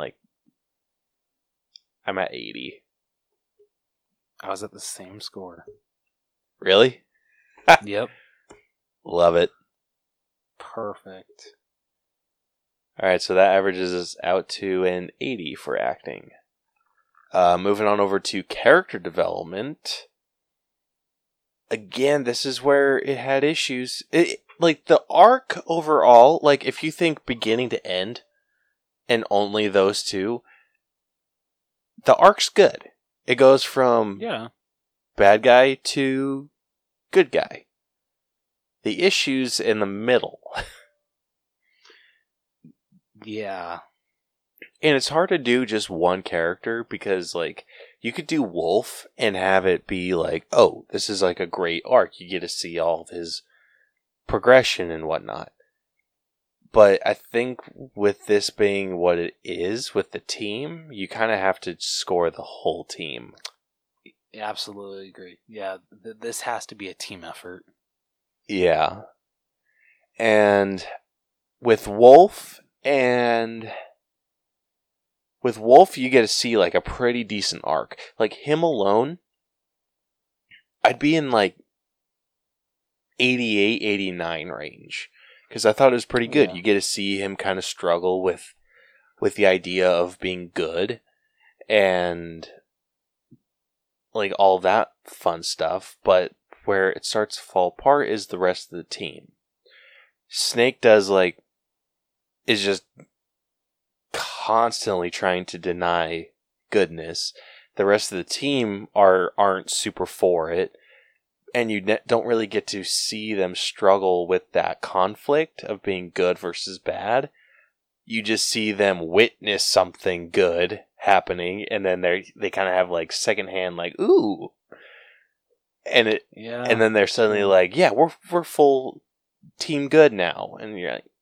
80. I was at the same score. Really? Yep. Love it. Perfect. Alright, so that averages us out to an 80 for acting. Moving on over to character development. Again, this is where it had issues. Like, the arc overall, like, if you think beginning to end, and only those two, the arc's good. It goes from bad guy to good guy. The issue's in the middle. Yeah. And it's hard to do just one character, because, like, you could do Wolf and have it be like, oh, this is like a great arc. You get to see all of his progression and whatnot. But I think with this being what it is with the team, you kind of have to score the whole team. Yeah, absolutely agree. Yeah, this has to be a team effort. Yeah. And with Wolf, you get to see like a pretty decent arc. Like, him alone, I'd be in like 88, 89 range. Because I thought it was pretty good. Yeah. You get to see him kind of struggle with the idea of being good. And like all that fun stuff. But where it starts to fall apart is the rest of the team. Snake is just constantly trying to deny goodness. The rest of the team aren't super for it, and you don't really get to see them struggle with that conflict of being good versus bad. You just see them witness something good happening, and then they kind of have like secondhand like, ooh, and then they're suddenly like, yeah, we're full team good now, and you're like,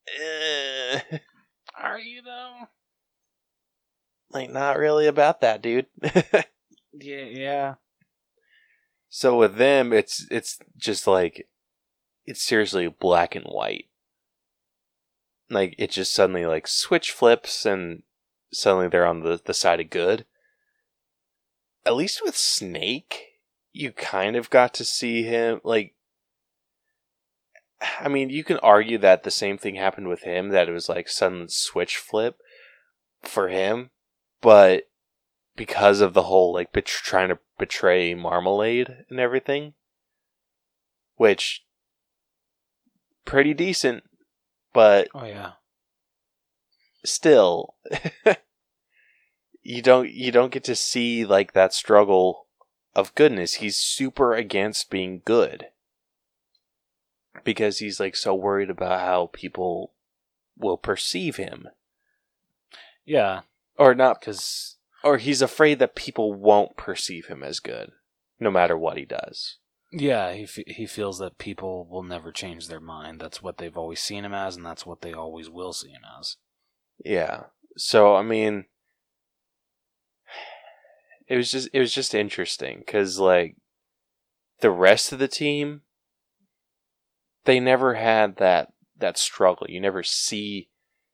Are you though? like, not really about that, dude. Yeah. So with them, it's just like, it's seriously black and white. Like, it just suddenly like switch flips, and suddenly they're on the side of good. At least with Snake, you kind of got to see him, like, I mean, you can argue that the same thing happened with him, that it was like sudden switch flip for him, but because of the whole like trying to betray Marmalade and everything, which pretty decent, but Oh yeah. still, you don't get to see like that struggle of goodness. He's super against being good because he's like so worried about how people will perceive him. Yeah, Or not, because or he's afraid that people won't perceive him as good, no matter what he does. yeah, he feels that people will never change their mind. That's what they've always seen him as, and that's what they always will see him as. Yeah. So I mean, it was just interesting because like the rest of the team, they never had that struggle. You never see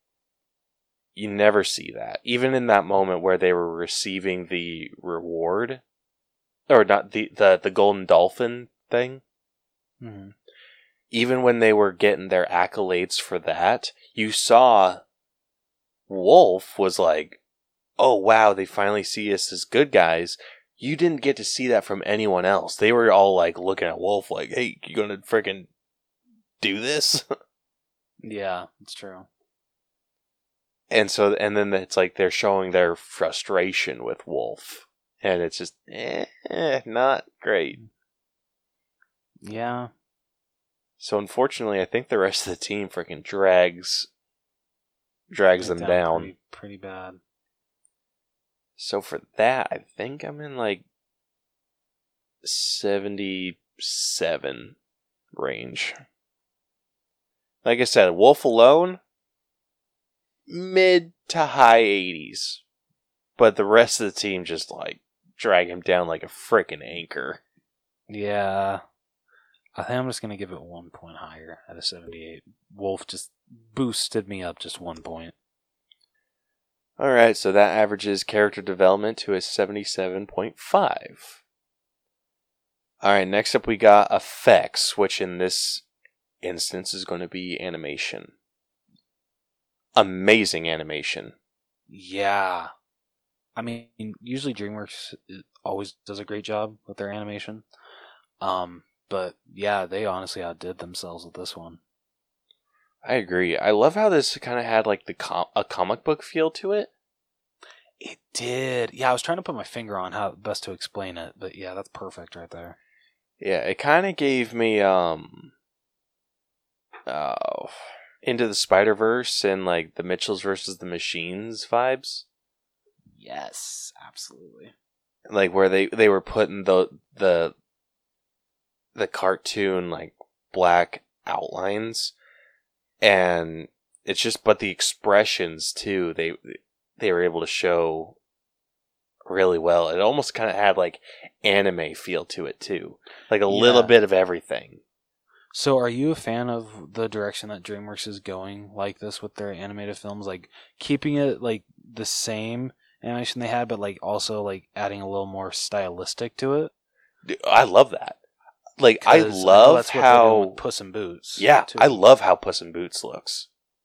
that. Even in that moment where they were receiving the reward, or not the golden dolphin thing. Mm-hmm. Even when they were getting their accolades for that, you saw Wolf was like, oh wow, they finally see us as good guys. You didn't get to see that from anyone else. They were all like looking at Wolf like, hey, you gonna freaking do this? Yeah, it's true. And then it's like they're showing their frustration with Wolf. And it's just, not great. Yeah. So unfortunately, I think the rest of the team freaking drags them down. Pretty bad. So for that, I think I'm in like 77 range. Like I said, Wolf alone, mid to high 80s. But the rest of the team just like drag him down like a freaking anchor. Yeah. I think I'm just going to give it 1 point higher at a 78. Wolf just boosted me up just 1 point. Alright, so that averages character development to a 77.5. Alright, next up we got effects, which in this instance is going to be animation. Amazing animation. Yeah. I mean, usually DreamWorks always does a great job with their animation. But yeah, they honestly outdid themselves with this one. I agree. I love how this kind of had like a comic book feel to it. It did. Yeah, I was trying to put my finger on how best to explain it, but yeah, that's perfect right there. Yeah, it kind of gave me Into the Spider-Verse and like the Mitchells versus the Machines vibes. Yes, absolutely. Like where they were putting the cartoon like black outlines, and it's just, but the expressions too, they were able to show really well. It almost kind of had like anime feel to it too, like a little bit of everything. So are you a fan of the direction that DreamWorks is going like this with their animated films, like keeping it like the same animation they had, but like also like adding a little more stylistic to it? I love that. Like I love that's what how they're doing with Puss in Boots. Yeah, too. I love how Puss in Boots looks.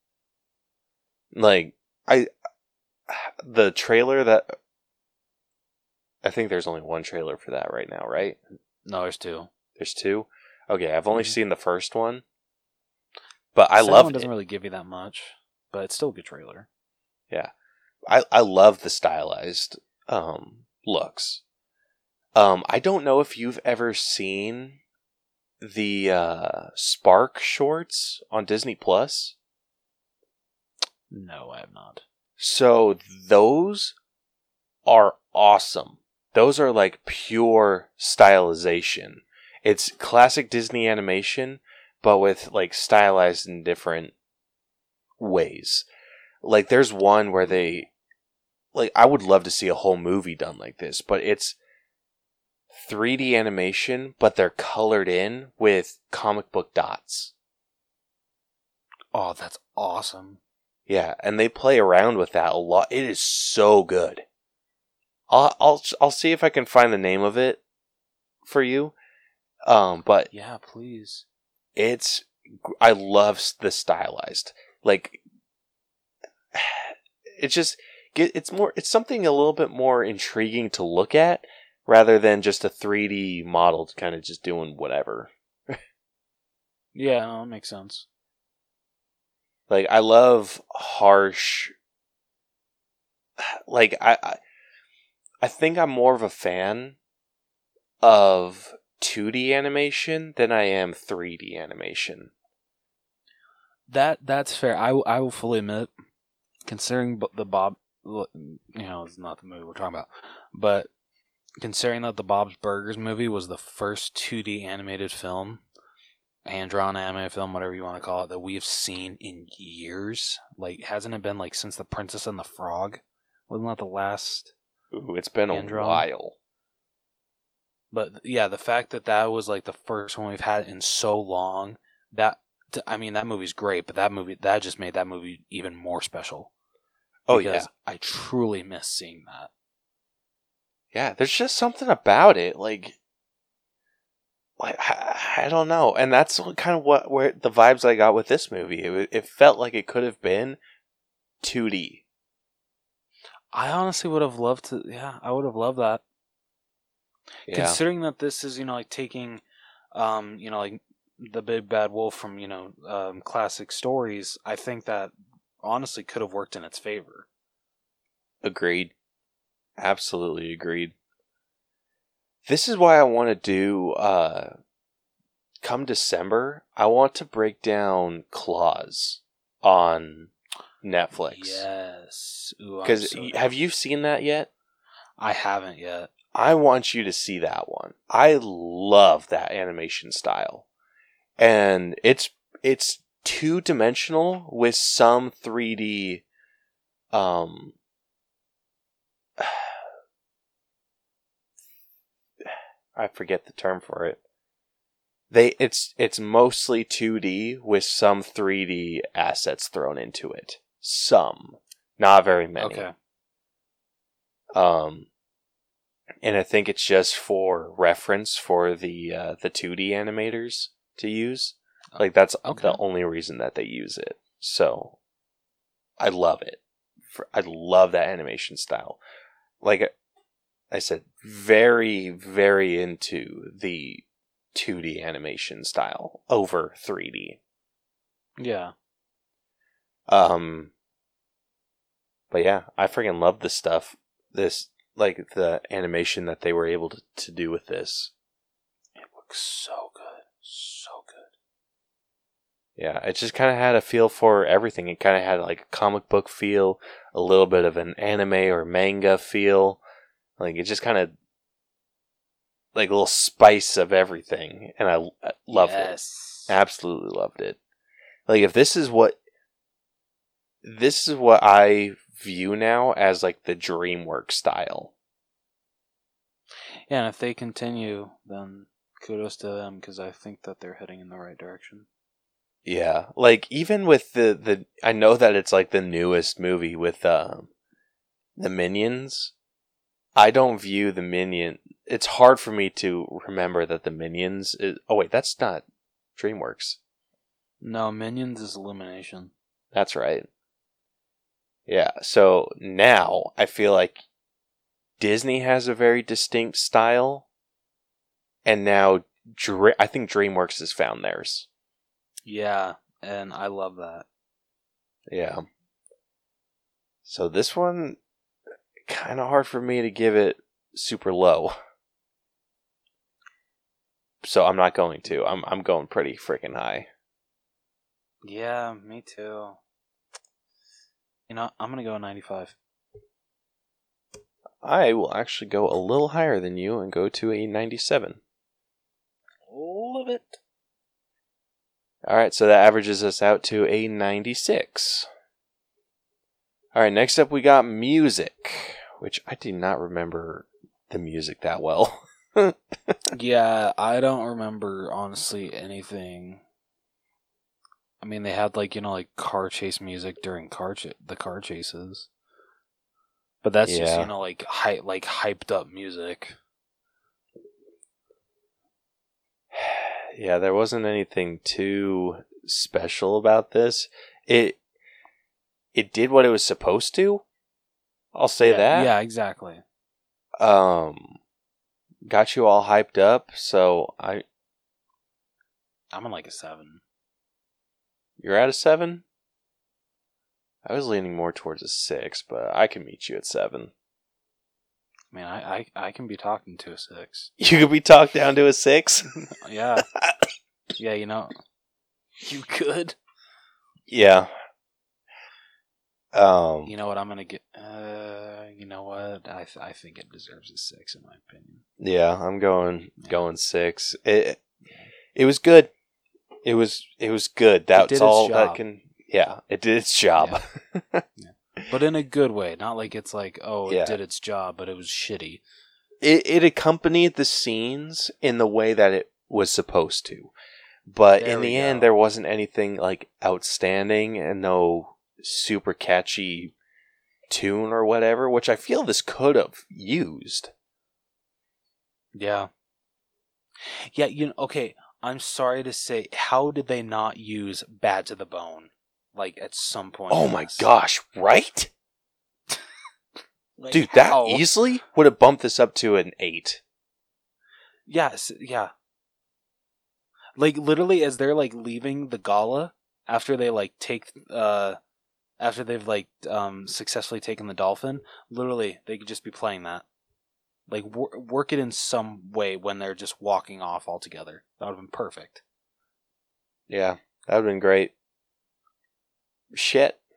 Like the trailer that I think there's only one trailer for that right now, right? No, there's two. There's two? Okay, I've only seen the first one. But I love love it. It. Doesn't really give you that much, but it's still a good trailer. Yeah. I love the stylized looks. I don't know if you've ever seen the Spark shorts on Disney Plus. No, I have not. So those are awesome. Those are like pure stylization. It's classic Disney animation, but with like stylized in different ways. Like there's one where they, like, I would love to see a whole movie done like this, but it's 3D animation, but they're colored in with comic book dots. Oh, that's awesome. Yeah, and they play around with that a lot. It is so good. I'll see if I can find the name of it for you. But yeah, please. I love the stylized. Like, it's something a little bit more intriguing to look at rather than just a 3D model kind of just doing whatever. Yeah, no, that makes sense. Like, I love harsh. Like, I think I'm more of a fan of 2D animation than I am 3D animation. That's fair. I will fully admit, considering the Bob, it's not the movie we're talking about, but considering that the Bob's Burgers movie was the first 2D animated film, hand-drawn animated film, whatever you want to call it, that we've seen in years. Like, hasn't it been like since The Princess and the Frog? Wasn't that the last? Ooh, it's been a while. But yeah, the fact that was like the first one we've had in so long, that movie's great, but that just made that movie even more special. Oh, because I truly miss seeing that. Yeah, there's just something about it, like I don't know, and that's kind of where the vibes I got with this movie. It felt like it could have been 2D. I honestly would have loved to. Yeah, I would have loved that. Yeah. Considering that this is, like taking, like the Big Bad Wolf from, classic stories, I think that honestly could have worked in its favor. Agreed. Absolutely agreed. This is why I want to do, come December, I want to break down Claws on Netflix. Yes. Because have you seen that yet? I haven't yet. I want you to see that one. I love that animation style. And it's 2-dimensional with some 3D I forget the term for it. It's mostly 2D with some 3D assets thrown into it. Some, not very many. Okay. And I think it's just for reference for the 2D animators to use. Like that's the only reason that they use it. So I love it. I love that animation style. Like I said, very, very into the 2D animation style over 3D. Yeah. But yeah, I freaking love this stuff. Like the animation that they were able to do with this. It looks so good. So good. Yeah, it just kind of had a feel for everything. It kind of had like a comic book feel, a little bit of an anime or manga feel. Like, it just kind of, like, a little spice of everything. And I loved it. Absolutely loved it. Like, if this is what I view now as, like, the DreamWorks style. Yeah, and if they continue, then kudos to them, because I think that they're heading in the right direction. Yeah. Like, even with the I know that it's, like, the newest movie with, the Minions. I don't view the Minion. It's hard for me to remember that the Minions is. Oh wait, that's not DreamWorks. No, Minions is Illumination. That's right. Yeah. So now I feel like Disney has a very distinct style, and now I think DreamWorks has found theirs. Yeah, and I love that. Yeah. So this one. Kind of hard for me to give it super low. So I'm not going to. I'm going pretty freaking high. Yeah, me too. I'm going to go 95. I will actually go a little higher than you and go to a 97. Love it. Alright, so that averages us out to a 96. Alright, next up we got music, which I do not remember the music that well. Yeah, I don't remember, honestly, anything. I mean, they had, like car chase music during the car chases. But that's just, hyped up music. Yeah, there wasn't anything too special about this. It did what it was supposed to. I'll say that. Yeah, exactly. Got you all hyped up, so I'm in like a 7. You're at a 7? I was leaning more towards a 6, but I can meet you at 7. Man, I can be talking to a 6. You could be talked down to a 6? Yeah. Yeah, you know. You could. Yeah. You know what? I'm gonna get. You know what? I think it deserves a 6 in my opinion. Yeah, I'm going 6. It was good. It was good. That's all that can. Yeah, it did its job. Yeah. Yeah. But in a good way, not like it's like, oh, it did its job, but it was shitty. It accompanied the scenes in the way that it was supposed to. But in the end, there wasn't anything like outstanding and no super catchy tune or whatever, which I feel this could have used. Yeah. Yeah, okay, I'm sorry to say, how did they not use Bad to the Bone? Like, at some point. Oh my gosh, right? Like, dude, how? That easily would have bumped this up to an 8. Yes, yeah. Like, literally, as they're, like, leaving the gala, after they, like, after they've, like, successfully taken the dolphin, literally, they could just be playing that. Like, work it in some way when they're just walking off altogether. That would have been perfect. Yeah, that would have been great. Shit.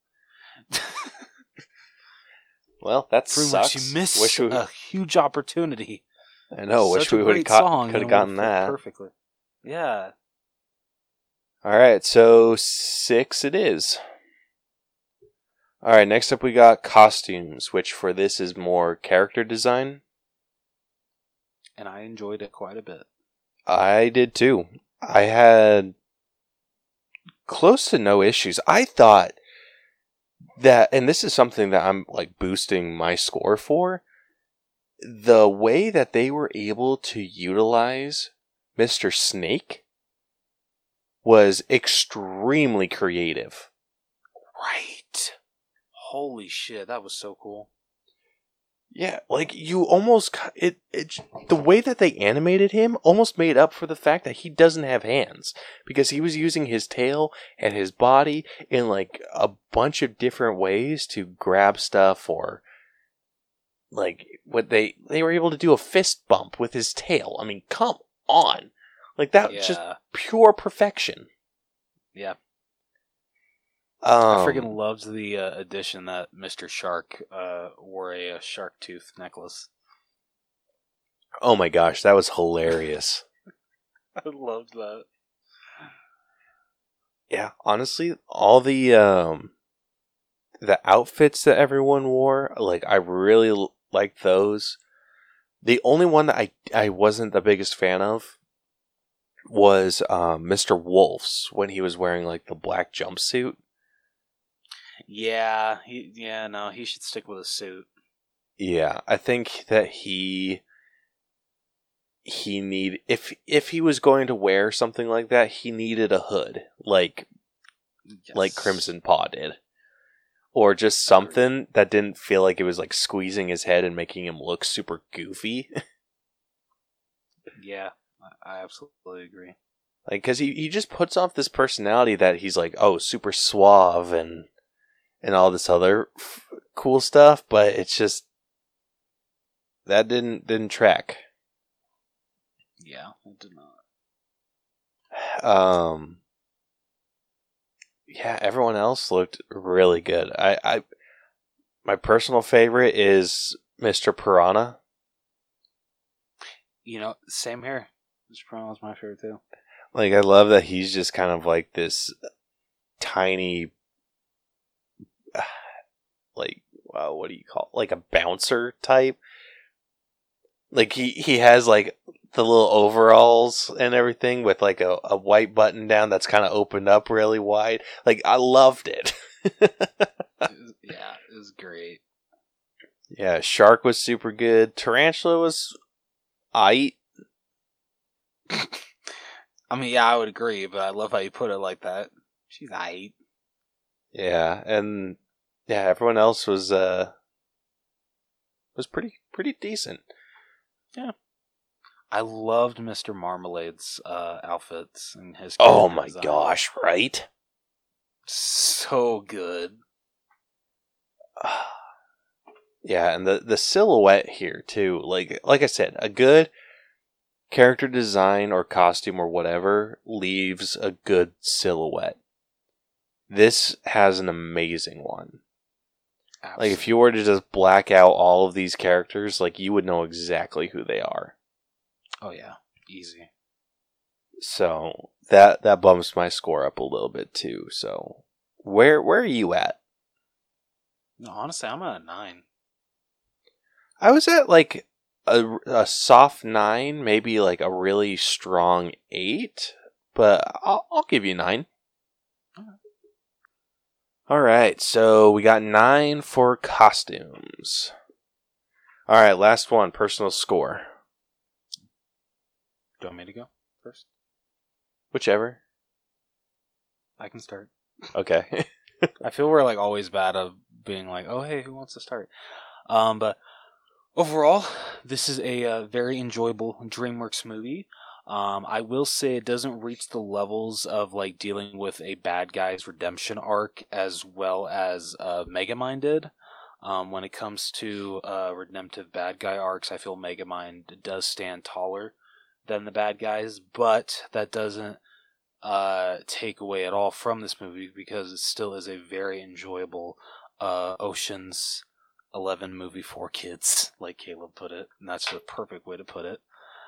Well, that Pretty sucks. much you missed a huge opportunity. I know. Such wish we would have gotten that perfectly. Yeah. All right, so 6 it is. All right, next up we got costumes, which for this is more character design. And I enjoyed it quite a bit. I did too. I had close to no issues. I thought that, and this is something that I'm like boosting my score for, the way that they were able to utilize Mr. Snake was extremely creative. Right. Holy shit, that was so cool. Yeah, like you almost the way that they animated him almost made up for the fact that he doesn't have hands, because he was using his tail and his body in like a bunch of different ways to grab stuff, or like what they were able to do a fist bump with his tail. I mean, come on. Like that was just pure perfection. Yeah. I freaking loved the addition that Mr. Shark wore a shark tooth necklace. Oh my gosh, that was hilarious. I loved that. Yeah, honestly, all the outfits that everyone wore, like I really liked those. The only one that I wasn't the biggest fan of was Mr. Wolf's, when he was wearing like the black jumpsuit. Yeah, he should stick with a suit. Yeah, I think that he need, if he was going to wear something like that, he needed a hood, like Crimson Paw did, or just something that didn't feel like it was like squeezing his head and making him look super goofy. Yeah, I absolutely agree. Like, because he just puts off this personality that he's like, oh, super suave and all this other cool stuff, but it's just that didn't track. Yeah, it did not. Yeah, everyone else looked really good. I my personal favorite is Mr. Piranha. Same here. Mr. Piranha was my favorite too. Like, I love that he's just kind of like this tiny, like, what do you call it? Like a bouncer type. Like he has like the little overalls and everything with like a white button down that's kind of opened up really wide. Like, I loved it. It was great. Yeah, Shark was super good. Tarantula was aight. I mean, yeah, I would agree, but I love how you put it like that. She's aight. Yeah, and yeah, everyone else was pretty decent. Yeah. I loved Mr. Marmalade's outfits and his Oh my design. gosh, right? So good. Yeah, and the silhouette here too, like I said, a good character design or costume or whatever leaves a good silhouette. This has an amazing one. Absolutely. Like if you were to just black out all of these characters, like you would know exactly who they are. Oh yeah, easy. So that bumps my score up a little bit too. So where are you at? No, honestly, I'm at a 9. I was at like a soft 9, maybe like a really strong 8, but I'll give you 9. All right, so we got 9 for costumes. All right, last one, personal score. Do you want me to go first? Whichever. I can start. Okay. I feel we're like always bad of being like, oh hey, who wants to start? But overall, this is a very enjoyable DreamWorks movie. I will say it doesn't reach the levels of like dealing with a bad guy's redemption arc as well as Megamind did. When it comes to redemptive bad guy arcs, I feel Megamind does stand taller than the bad guys, but that doesn't take away at all from this movie because it still is a very enjoyable Ocean's 11 movie for kids, like Caleb put it, and that's the perfect way to put it.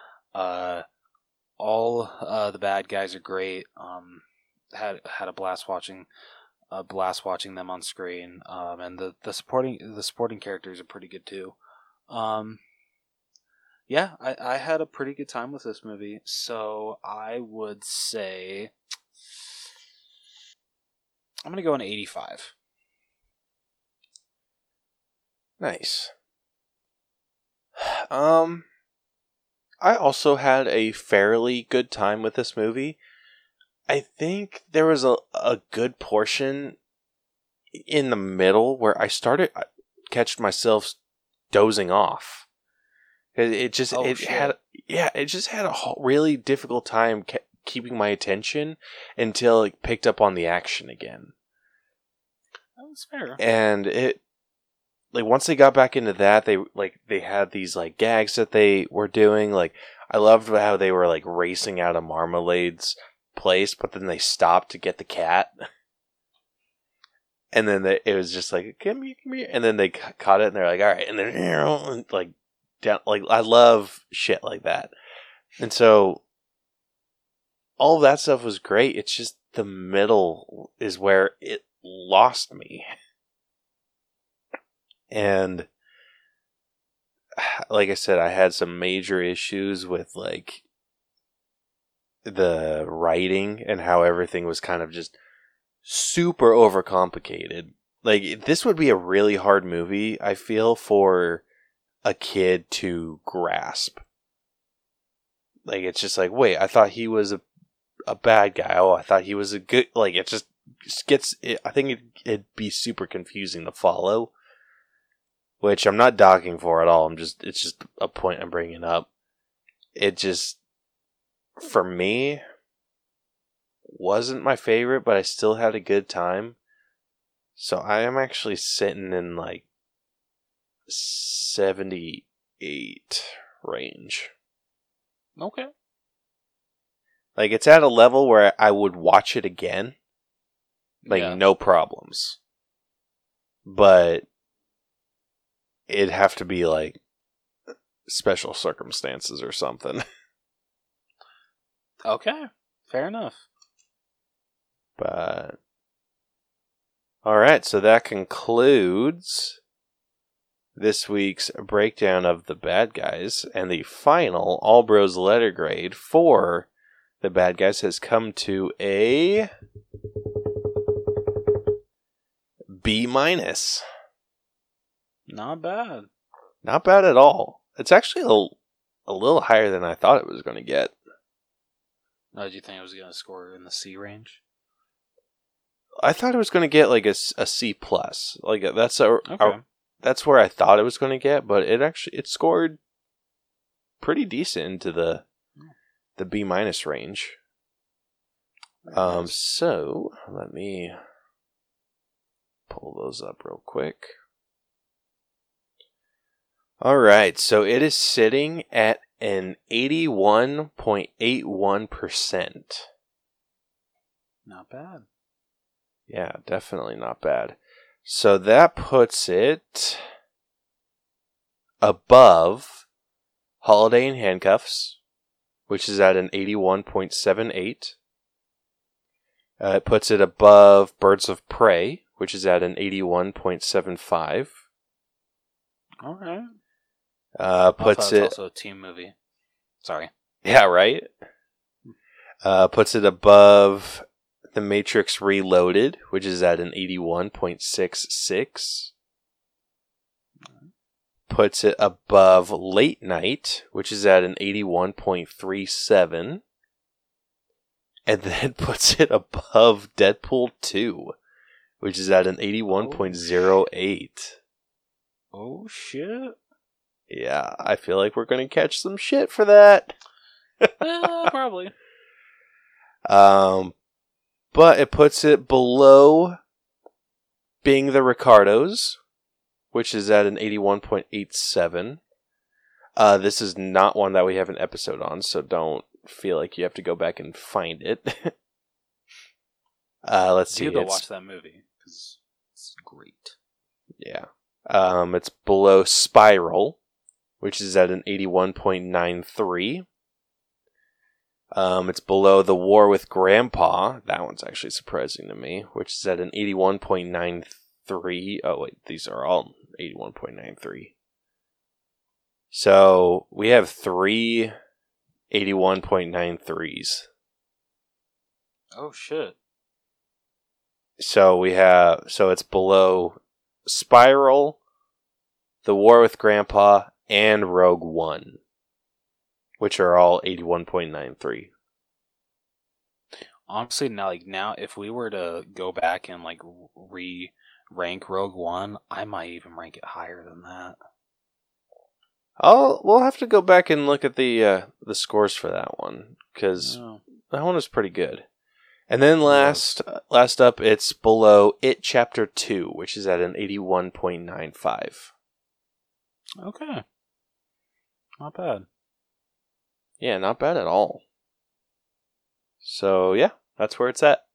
All the bad guys are great. Had a blast watching them on screen. And the supporting characters are pretty good too. Yeah, I had a pretty good time with this movie. So I would say I'm gonna go an 85. Nice. I also had a fairly good time with this movie. I think there was a good portion in the middle where I catched myself dozing off. It just had a really difficult time keeping my attention until it picked up on the action again. That's fair. And it, like, once they got back into that, they had these like gags that they were doing. Like, I loved how they were like racing out of Marmalade's place, but then they stopped to get the cat. And then it was just like, come here, and then they caught it, and they're like, all right, and then like down, like I love shit like that, and so all of that stuff was great. It's just the middle is where it lost me, and like I said, I had some major issues with like the writing and how everything was kind of just super overcomplicated. Like, this would be a really hard movie, I feel, for a kid to grasp. Like, it's just like, wait, I thought he was a bad guy. Oh, I thought he was a good... Like, it just gets... I think it'd be super confusing to follow. Which I'm not docking for at all. It's just a point I'm bringing up. It just... For me... wasn't my favorite, but I still had a good time. So I am actually sitting in like 78 range. Okay. Like, it's at a level where I would watch it again. Like, Yeah. no problems. But it'd have to be like special circumstances or something. Okay. Fair enough. But alright, so that concludes this week's breakdown of the bad guys, and the final All Bros letter grade for the bad guys has come to a B-. Not bad. Not bad at all. It's actually a little higher than I thought it was going to get. No, did you think it was going to score in the C range? I thought it was going to get like a C+. Like, that's that's where I thought it was going to get, but it scored pretty decent into the B- range. Nice. So let me pull those up real quick. All right, so it is sitting at an 81.81%. Not bad. Yeah, definitely not bad. So that puts it above Holiday in Handcuffs, which is at an 81.78. It puts it above Birds of Prey, which is at an 81.75. All right. Puts it's it... also a team movie. Sorry. Yeah, right? Puts it above The Matrix Reloaded, which is at an 81.66. Puts it above Late Night, which is at an 81.37. And then puts it above Deadpool 2, which is at an 81.08. Oh, shit. Yeah, I feel like we're going to catch some shit for that. Probably. But it puts it below Being the Ricardos, which is at an 81.87. This is not one that we have an episode on, so don't feel like you have to go back and find it. Let's see. You go watch that movie, because it's great. Yeah. It's below Spiral, which is at an 81.93. It's below The War with Grandpa. That one's actually surprising to me, which is at an 81.93. Oh, wait, these are all 81.93. So we have 3 81.93s. Oh, shit. So it's below Spiral, The War with Grandpa, and Rogue One, which are all 81.93. Honestly, now, if we were to go back and re-rank Rogue One, I might even rank it higher than that. We'll have to go back and look at the scores for that one, because that one was pretty good. And then last up, it's below It Chapter 2, which is at an 81.95. Okay. Not bad. Yeah, not bad at all. So, yeah, that's where it's at.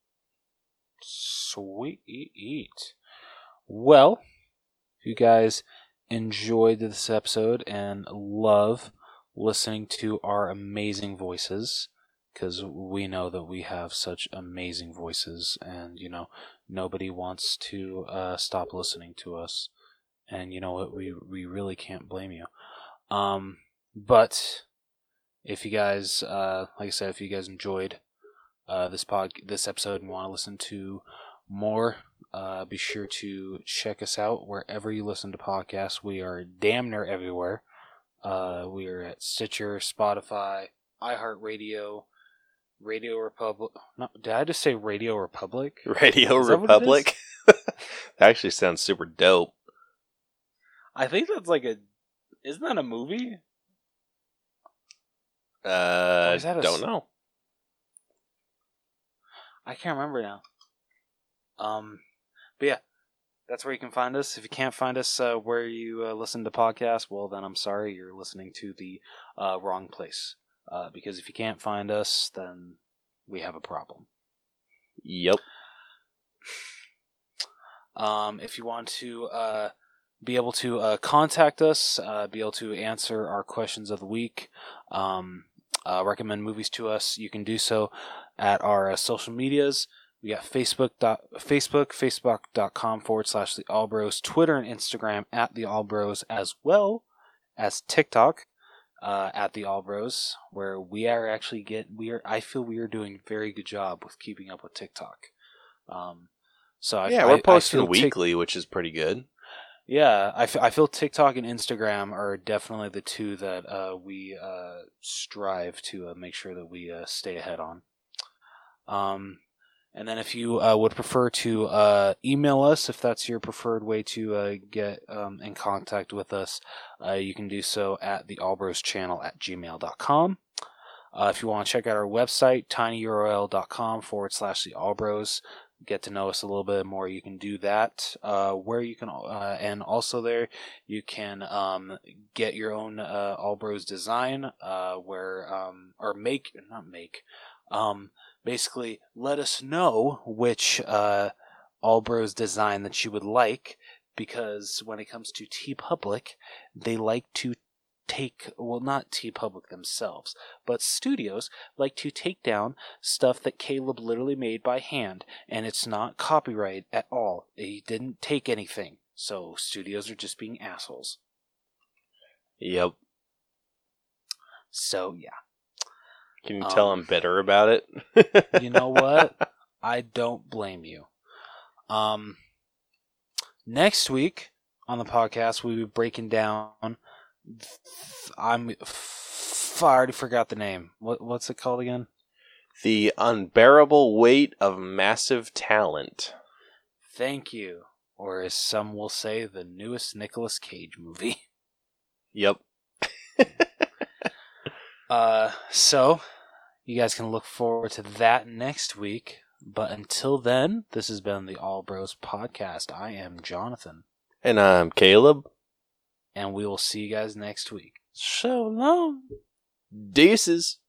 Sweet. Well, if you guys enjoyed this episode and love listening to our amazing voices, because we know that we have such amazing voices, and, nobody wants to stop listening to us. And you know what? We really can't blame you. But if you guys, like I said, if you guys enjoyed this episode and want to listen to more, be sure to check us out wherever you listen to podcasts. We are damn near everywhere. We are at Stitcher, Spotify, iHeartRadio, Radio Republic. No, did I just say Radio Republic? Radio Republic? That actually sounds super dope. I think that's isn't that a movie? Don't know. I can't remember now. But yeah, that's where you can find us. If you can't find us where you listen to podcasts, well then I'm sorry, you're listening to the wrong place. Because if you can't find us, then we have a problem. Yep. If you want to be able to contact us, be able to answer our questions of the week, recommend movies to us, you can do so at our social medias. We got facebook.com/The Allbros, Twitter and Instagram at The Allbros, as well as TikTok at The Allbros, where we are actually I feel we are doing a very good job with keeping up with TikTok. We're posting weekly, which is pretty good. Yeah, I feel TikTok and Instagram are definitely the two that we strive to make sure that we stay ahead on. And then if you would prefer to email us, if that's your preferred way to get in contact with us, you can do so at theallbroschannel@gmail.com. If you want to check out our website, tinyurl.com/theallbros. get to know us a little bit more, you can do that. Where you can, and also there you can get your own All Bros design. Basically let us know which All Bros design that you would like, because when it comes to TeePublic, they like to not TeePublic themselves, but studios like to take down stuff that Caleb literally made by hand, and it's not copyright at all. He didn't take anything, so studios are just being assholes. Yep. So, yeah. Can you tell I'm bitter about it? You know what? I don't blame you. Next week on the podcast, we'll be breaking down. I already forgot the name. What's it called again? The Unbearable Weight of Massive Talent. Thank you. Or as some will say, the newest Nicolas Cage movie. Yep. So, you guys can look forward to that next week. But until then, this has been the All Bros Podcast. I am Jonathan. And I'm Caleb. And we will see you guys next week. So long. Deuces.